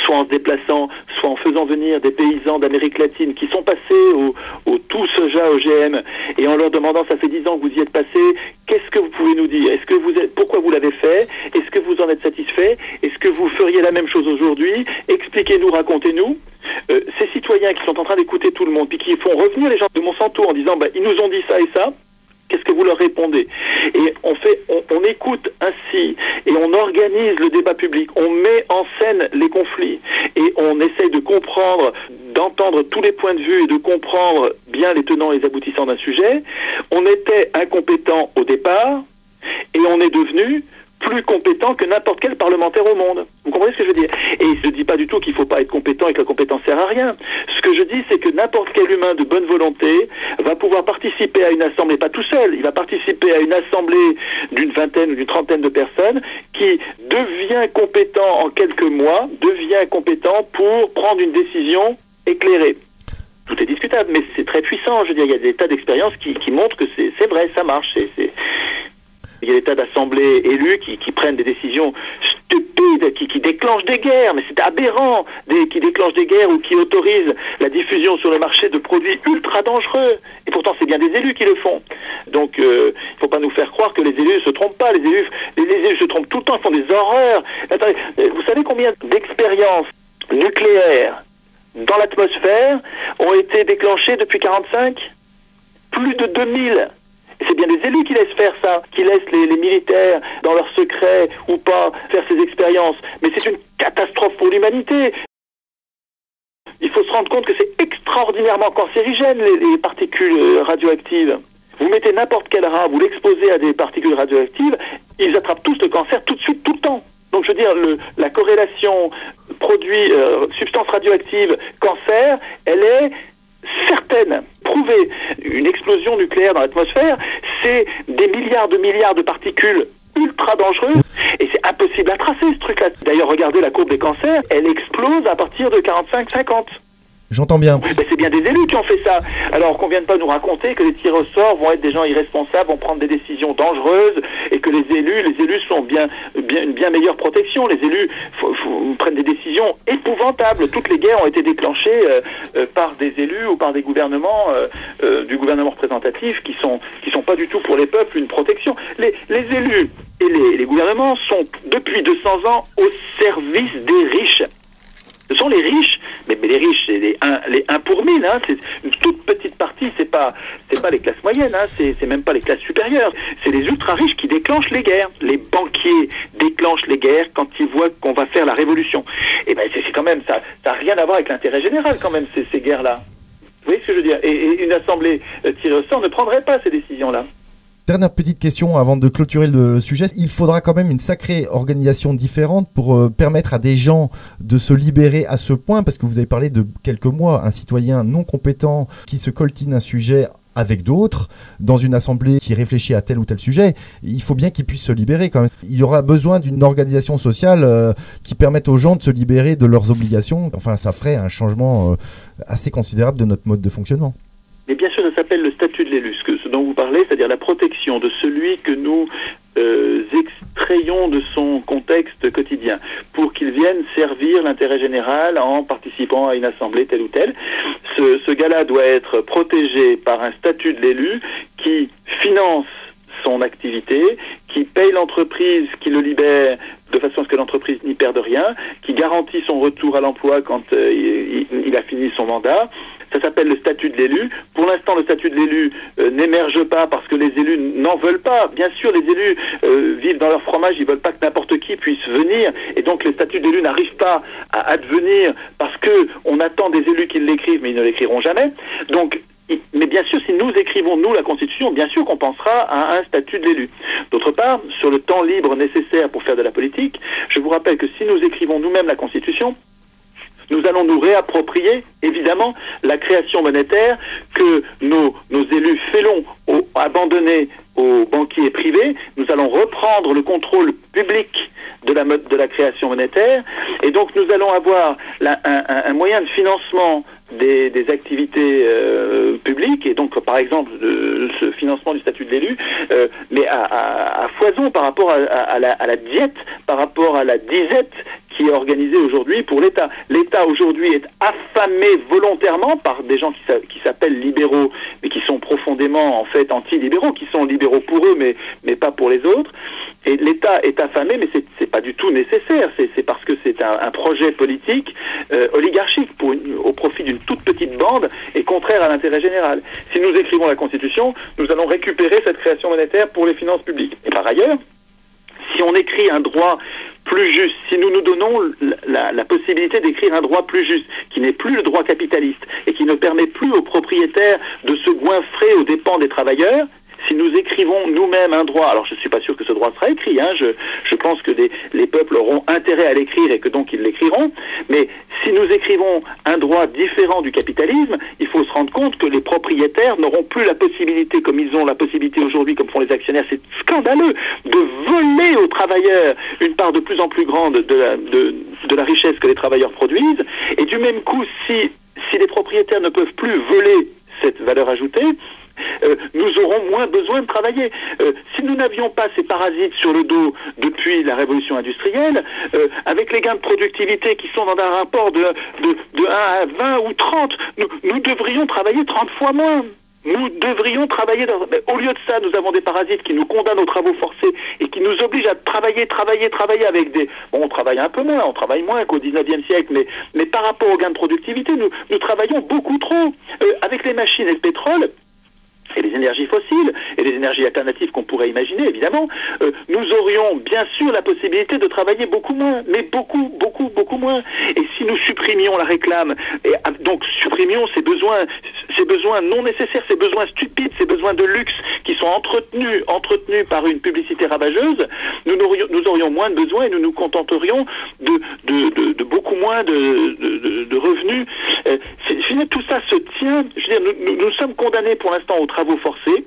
S4: soit en se déplaçant, soit en faisant venir des paysans d'Amérique latine qui sont passés au, au tout soja O G M et en leur demandant, ça fait dix ans que vous y êtes passé, qu'est-ce que vous pouvez nous dire? Est-ce que vous êtes, pourquoi vous l'avez fait? Est-ce que vous en êtes satisfait? Est-ce que vous feriez la même chose aujourd'hui? Expliquez-nous, racontez-nous. Euh, ces citoyens qui sont en train d'écouter tout le monde, puis qui font revenir les gens de Monsanto en disant, bah, ils nous ont dit ça et ça, qu'est-ce que vous leur répondez? Et on fait, on, on écoute ainsi, et on organise le débat public, on met en scène les conflits, et on essaye de comprendre, d'entendre tous les points de vue et de comprendre bien les tenants et les aboutissants d'un sujet. On était incompétent au départ, et on est devenu plus compétent que n'importe quel parlementaire au monde. Vous comprenez ce que je veux dire? Et je ne dis pas du tout qu'il ne faut pas être compétent et que la compétence sert à rien. Ce que je dis, c'est que n'importe quel humain de bonne volonté va pouvoir participer à une assemblée, pas tout seul, il va participer à une assemblée d'une vingtaine ou d'une trentaine de personnes qui devient compétent en quelques mois, devient compétent pour prendre une décision éclairée. Tout est discutable, mais c'est très puissant. Je veux dire, il y a des tas d'expériences qui, qui montrent que c'est, c'est vrai, ça marche. C'est, c'est... Il y a des tas d'assemblées élues qui, qui prennent des décisions stupides, qui, qui déclenchent des guerres, mais c'est aberrant, des, qui déclenchent des guerres ou qui autorisent la diffusion sur le marché de produits ultra dangereux. Et pourtant, c'est bien des élus qui le font. Donc, il euh, ne faut pas nous faire croire que les élus ne se trompent pas. Les élus, les, les élus se trompent tout le temps, ils font des horreurs. Attendez, vous savez combien d'expériences nucléaires dans l'atmosphère ont été déclenchées depuis quarante-cinq? Plus de deux mille. C'est bien les élus qui laissent faire ça, qui laissent les, les militaires, dans leur secret ou pas, faire ces expériences. Mais c'est une catastrophe pour l'humanité. Il faut se rendre compte que c'est extraordinairement cancérigène, les, les particules radioactives. Vous mettez n'importe quel rat, vous l'exposez à des particules radioactives, ils attrapent tous le cancer tout de suite, tout le temps. Donc je veux dire, le, la corrélation produit, euh, substance radioactive, cancer, elle est certaine, prouvée. Une explosion nucléaire dans l'atmosphère, c'est des milliards de milliards de particules ultra dangereuses et c'est impossible à tracer ce truc-là. D'ailleurs, regardez la courbe des cancers, elle explose à partir de quarante-cinq cinquante.
S3: J'entends bien.
S4: Ben, c'est bien des élus qui ont fait ça. Alors qu'on ne vienne pas nous raconter que les tireurs au sort vont être des gens irresponsables, vont prendre des décisions dangereuses et que les élus, les élus sont bien, bien une bien meilleure protection. Les élus faut, faut, prennent des décisions épouvantables. Toutes les guerres ont été déclenchées euh, euh, par des élus ou par des gouvernements euh, euh, du gouvernement représentatif qui sont qui sont pas du tout pour les peuples une protection. Les, les élus et les, les gouvernements sont depuis deux cents ans au service des riches. Ce sont les riches, mais, mais les riches, c'est les un, les un pour mille, hein, c'est une toute petite partie, c'est pas, c'est pas les classes moyennes, hein, c'est, c'est même pas les classes supérieures, c'est les ultra riches qui déclenchent les guerres. Les banquiers déclenchent les guerres quand ils voient qu'on va faire la révolution. Et ben c'est, c'est quand même, ça, ça a rien à voir avec l'intérêt général quand même ces, ces guerres-là. Vous voyez ce que je veux dire? Et, et une assemblée euh, tirée au sort ne prendrait pas ces décisions-là.
S3: Dernière petite question avant de clôturer le sujet. Il faudra quand même une sacrée organisation différente pour euh, permettre à des gens de se libérer à ce point, parce que vous avez parlé de quelques mois, un citoyen non compétent qui se coltine un sujet avec d'autres, dans une assemblée qui réfléchit à tel ou tel sujet, il faut bien qu'il puisse se libérer quand même. Il y aura besoin d'une organisation sociale euh, qui permette aux gens de se libérer de leurs obligations. Enfin, ça ferait un changement euh, assez considérable de notre mode de fonctionnement.
S4: Mais bien sûr, ça s'appelle le statut de l'élu, ce, que, ce dont vous parlez, c'est-à-dire la protection de celui que nous euh, extrayons de son contexte quotidien pour qu'il vienne servir l'intérêt général en participant à une assemblée telle ou telle. Ce, ce gars-là doit être protégé par un statut de l'élu qui finance son activité, qui paye l'entreprise, qui le libère de façon à ce que l'entreprise n'y perde rien, qui garantit son retour à l'emploi quand euh, il, il a fini son mandat. Ça s'appelle le statut de l'élu. Pour l'instant, le statut de l'élu euh, n'émerge pas parce que les élus n'en veulent pas. Bien sûr, les élus euh, vivent dans leur fromage, ils veulent pas que n'importe qui puisse venir. Et donc, le statut d'élu n'arrive pas à advenir parce que on attend des élus qu'ils l'écrivent, mais ils ne l'écriront jamais. Donc, mais bien sûr, si nous écrivons, nous, la Constitution, bien sûr qu'on pensera à un statut de l'élu. D'autre part, sur le temps libre nécessaire pour faire de la politique, je vous rappelle que si nous écrivons nous-mêmes la Constitution, nous allons nous réapproprier, évidemment, la création monétaire que nos, nos élus félons ont abandonnée aux banquiers privés. Nous allons reprendre le contrôle public de la, de la création monétaire. Et donc, nous allons avoir la, un, un moyen de financement Des, des activités euh, publiques et donc par exemple de, ce financement du statut de l'élu euh, mais à, à, à foison par rapport à, à, la, à la diète, par rapport à la disette qui est organisé aujourd'hui pour l'État. L'État aujourd'hui est affamé volontairement par des gens qui, s'a, qui s'appellent libéraux, mais qui sont profondément en fait anti-libéraux, qui sont libéraux pour eux, mais, mais pas pour les autres. Et l'État est affamé, mais c'est, c'est pas du tout nécessaire. C'est, c'est parce que c'est un, un projet politique euh, oligarchique pour une, au profit d'une toute petite bande et contraire à l'intérêt général. Si nous écrivons la Constitution, nous allons récupérer cette création monétaire pour les finances publiques. Et par ailleurs, si on écrit un droit plus juste, si nous nous donnons la, la, la possibilité d'écrire un droit plus juste, qui n'est plus le droit capitaliste et qui ne permet plus aux propriétaires de se goinfrer aux dépens des travailleurs, si nous écrivons nous-mêmes un droit, alors je ne suis pas sûr que ce droit sera écrit, hein, je, je pense que des, les peuples auront intérêt à l'écrire et que donc ils l'écriront, mais si nous écrivons un droit différent du capitalisme, il faut se rendre compte que les propriétaires n'auront plus la possibilité, comme ils ont la possibilité aujourd'hui, comme font les actionnaires, c'est scandaleux, de voler aux travailleurs une part de plus en plus grande de la, de, de la richesse que les travailleurs produisent, et du même coup, si, si les propriétaires ne peuvent plus voler cette valeur ajoutée, Euh, nous aurons moins besoin de travailler. Euh, si nous n'avions pas ces parasites sur le dos depuis la révolution industrielle, euh, avec les gains de productivité qui sont dans un rapport de, de, de un à vingt ou trente, nous, nous devrions travailler trente fois moins. Nous devrions travailler dans... Mais au lieu de ça, nous avons des parasites qui nous condamnent aux travaux forcés et qui nous obligent à travailler, travailler, travailler avec des... Bon, on travaille un peu moins, on travaille moins qu'au dix-neuvième siècle, mais, mais par rapport aux gains de productivité, nous, nous travaillons beaucoup trop. Euh, avec les machines et le pétrole, et les énergies fossiles, et les énergies alternatives qu'on pourrait imaginer, évidemment, euh, nous aurions bien sûr la possibilité de travailler beaucoup moins, mais beaucoup, beaucoup, beaucoup moins. Et si nous supprimions la réclame, et donc supprimions ces besoins, ces besoins non nécessaires, ces besoins stupides, ces besoins de luxe qui sont entretenus, entretenus par une publicité ravageuse, nous aurions, nous aurions moins de besoins et nous nous contenterions de, de, de, de beaucoup moins de, de, de revenus. Euh, finalement, tout ça se tient, je veux dire, nous, nous, nous sommes condamnés pour l'instant au travaux forcés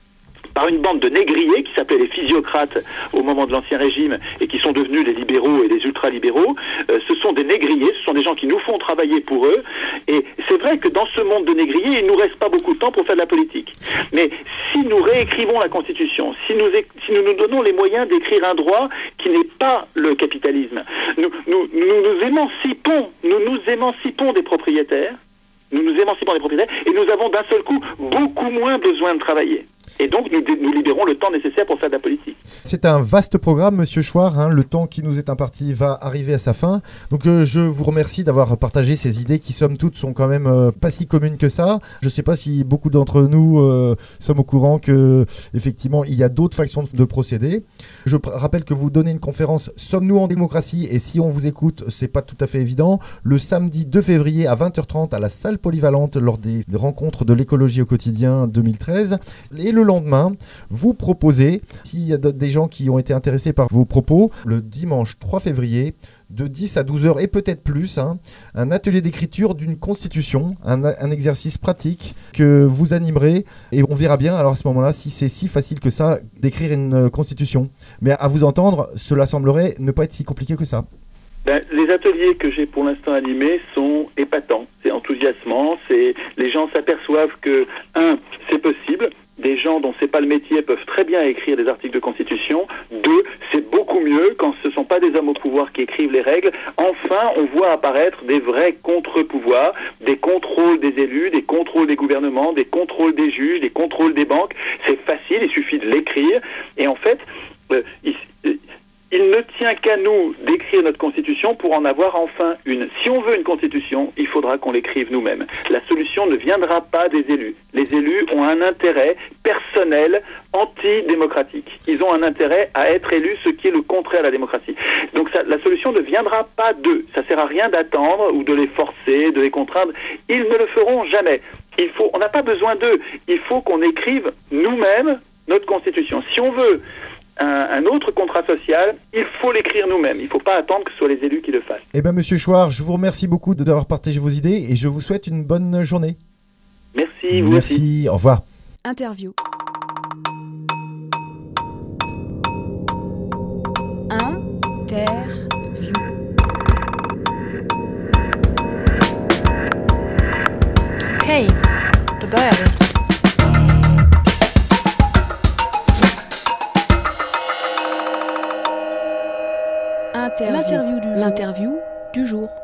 S4: par une bande de négriers qui s'appelaient les physiocrates au moment de l'Ancien Régime et qui sont devenus les libéraux et les ultra-libéraux. Euh, ce sont des négriers, ce sont des gens qui nous font travailler pour eux. Et c'est vrai que dans ce monde de négriers, il ne nous reste pas beaucoup de temps pour faire de la politique. Mais si nous réécrivons la Constitution, si nous, si nous nous donnons les moyens d'écrire un droit qui n'est pas le capitalisme, nous nous, nous, nous émancipons, nous nous émancipons des propriétaires, nous nous émancipons des propriétaires et nous avons d'un seul coup beaucoup moins besoin de travailler. Et donc, nous, nous libérons le temps nécessaire pour faire de la politique.
S3: C'est un vaste programme, Monsieur Chouard. Hein. Le temps qui nous est imparti va arriver à sa fin. Donc, euh, je vous remercie d'avoir partagé ces idées qui, somme toute, sont quand même euh, pas si communes que ça. Je ne sais pas si beaucoup d'entre nous euh, sommes au courant que, effectivement, il y a d'autres façons de procéder. Je pr- rappelle que vous donnez une conférence « Sommes-nous en démocratie ?» et si on vous écoute, c'est pas tout à fait évident. Le samedi deux février à vingt heures trente à la salle polyvalente lors des, des rencontres de l'écologie au quotidien deux mille treize. Et le lendemain, vous proposez, s'il y a des gens qui ont été intéressés par vos propos, le dimanche trois février, de dix à douze heures et peut-être plus, hein, un atelier d'écriture d'une constitution, un, un exercice pratique que vous animerez et on verra bien alors à ce moment-là si c'est si facile que ça d'écrire une constitution. Mais à vous entendre, cela semblerait ne pas être si compliqué que ça.
S4: Ben, les ateliers que j'ai pour l'instant animés sont épatants, c'est enthousiasmant, c'est, les gens s'aperçoivent que, un, c'est possible, des gens dont c'est pas le métier peuvent très bien écrire des articles de constitution, deux, c'est beaucoup mieux quand ce ne sont pas des hommes au pouvoir qui écrivent les règles, enfin on voit apparaître des vrais contre-pouvoirs, des contrôles des élus, des contrôles des gouvernements, des contrôles des juges, des contrôles des banques, c'est facile, il suffit de l'écrire, et en fait, euh, il, Il ne tient qu'à nous d'écrire notre constitution pour en avoir enfin une. Si on veut une constitution, il faudra qu'on l'écrive nous-mêmes. La solution ne viendra pas des élus. Les élus ont un intérêt personnel antidémocratique. Ils ont un intérêt à être élus, ce qui est le contraire de la démocratie. Donc ça, la solution ne viendra pas d'eux. Ça sert à rien d'attendre ou de les forcer, de les contraindre. Ils ne le feront jamais. Il faut, on n'a pas besoin d'eux. Il faut qu'on écrive nous-mêmes notre constitution. Si on veut Un, un autre contrat social, il faut l'écrire nous-mêmes. Il ne faut pas attendre que ce soit les élus qui le fassent.
S3: Eh bien, Monsieur Chouard, je vous remercie beaucoup d'avoir partagé vos idées et je vous souhaite une bonne journée.
S4: Merci, vous
S3: Merci,
S4: aussi.
S3: Au revoir.
S1: Interview. Interview.
S2: Okej, då börjar vi.
S1: L'interview du, l'interview du jour.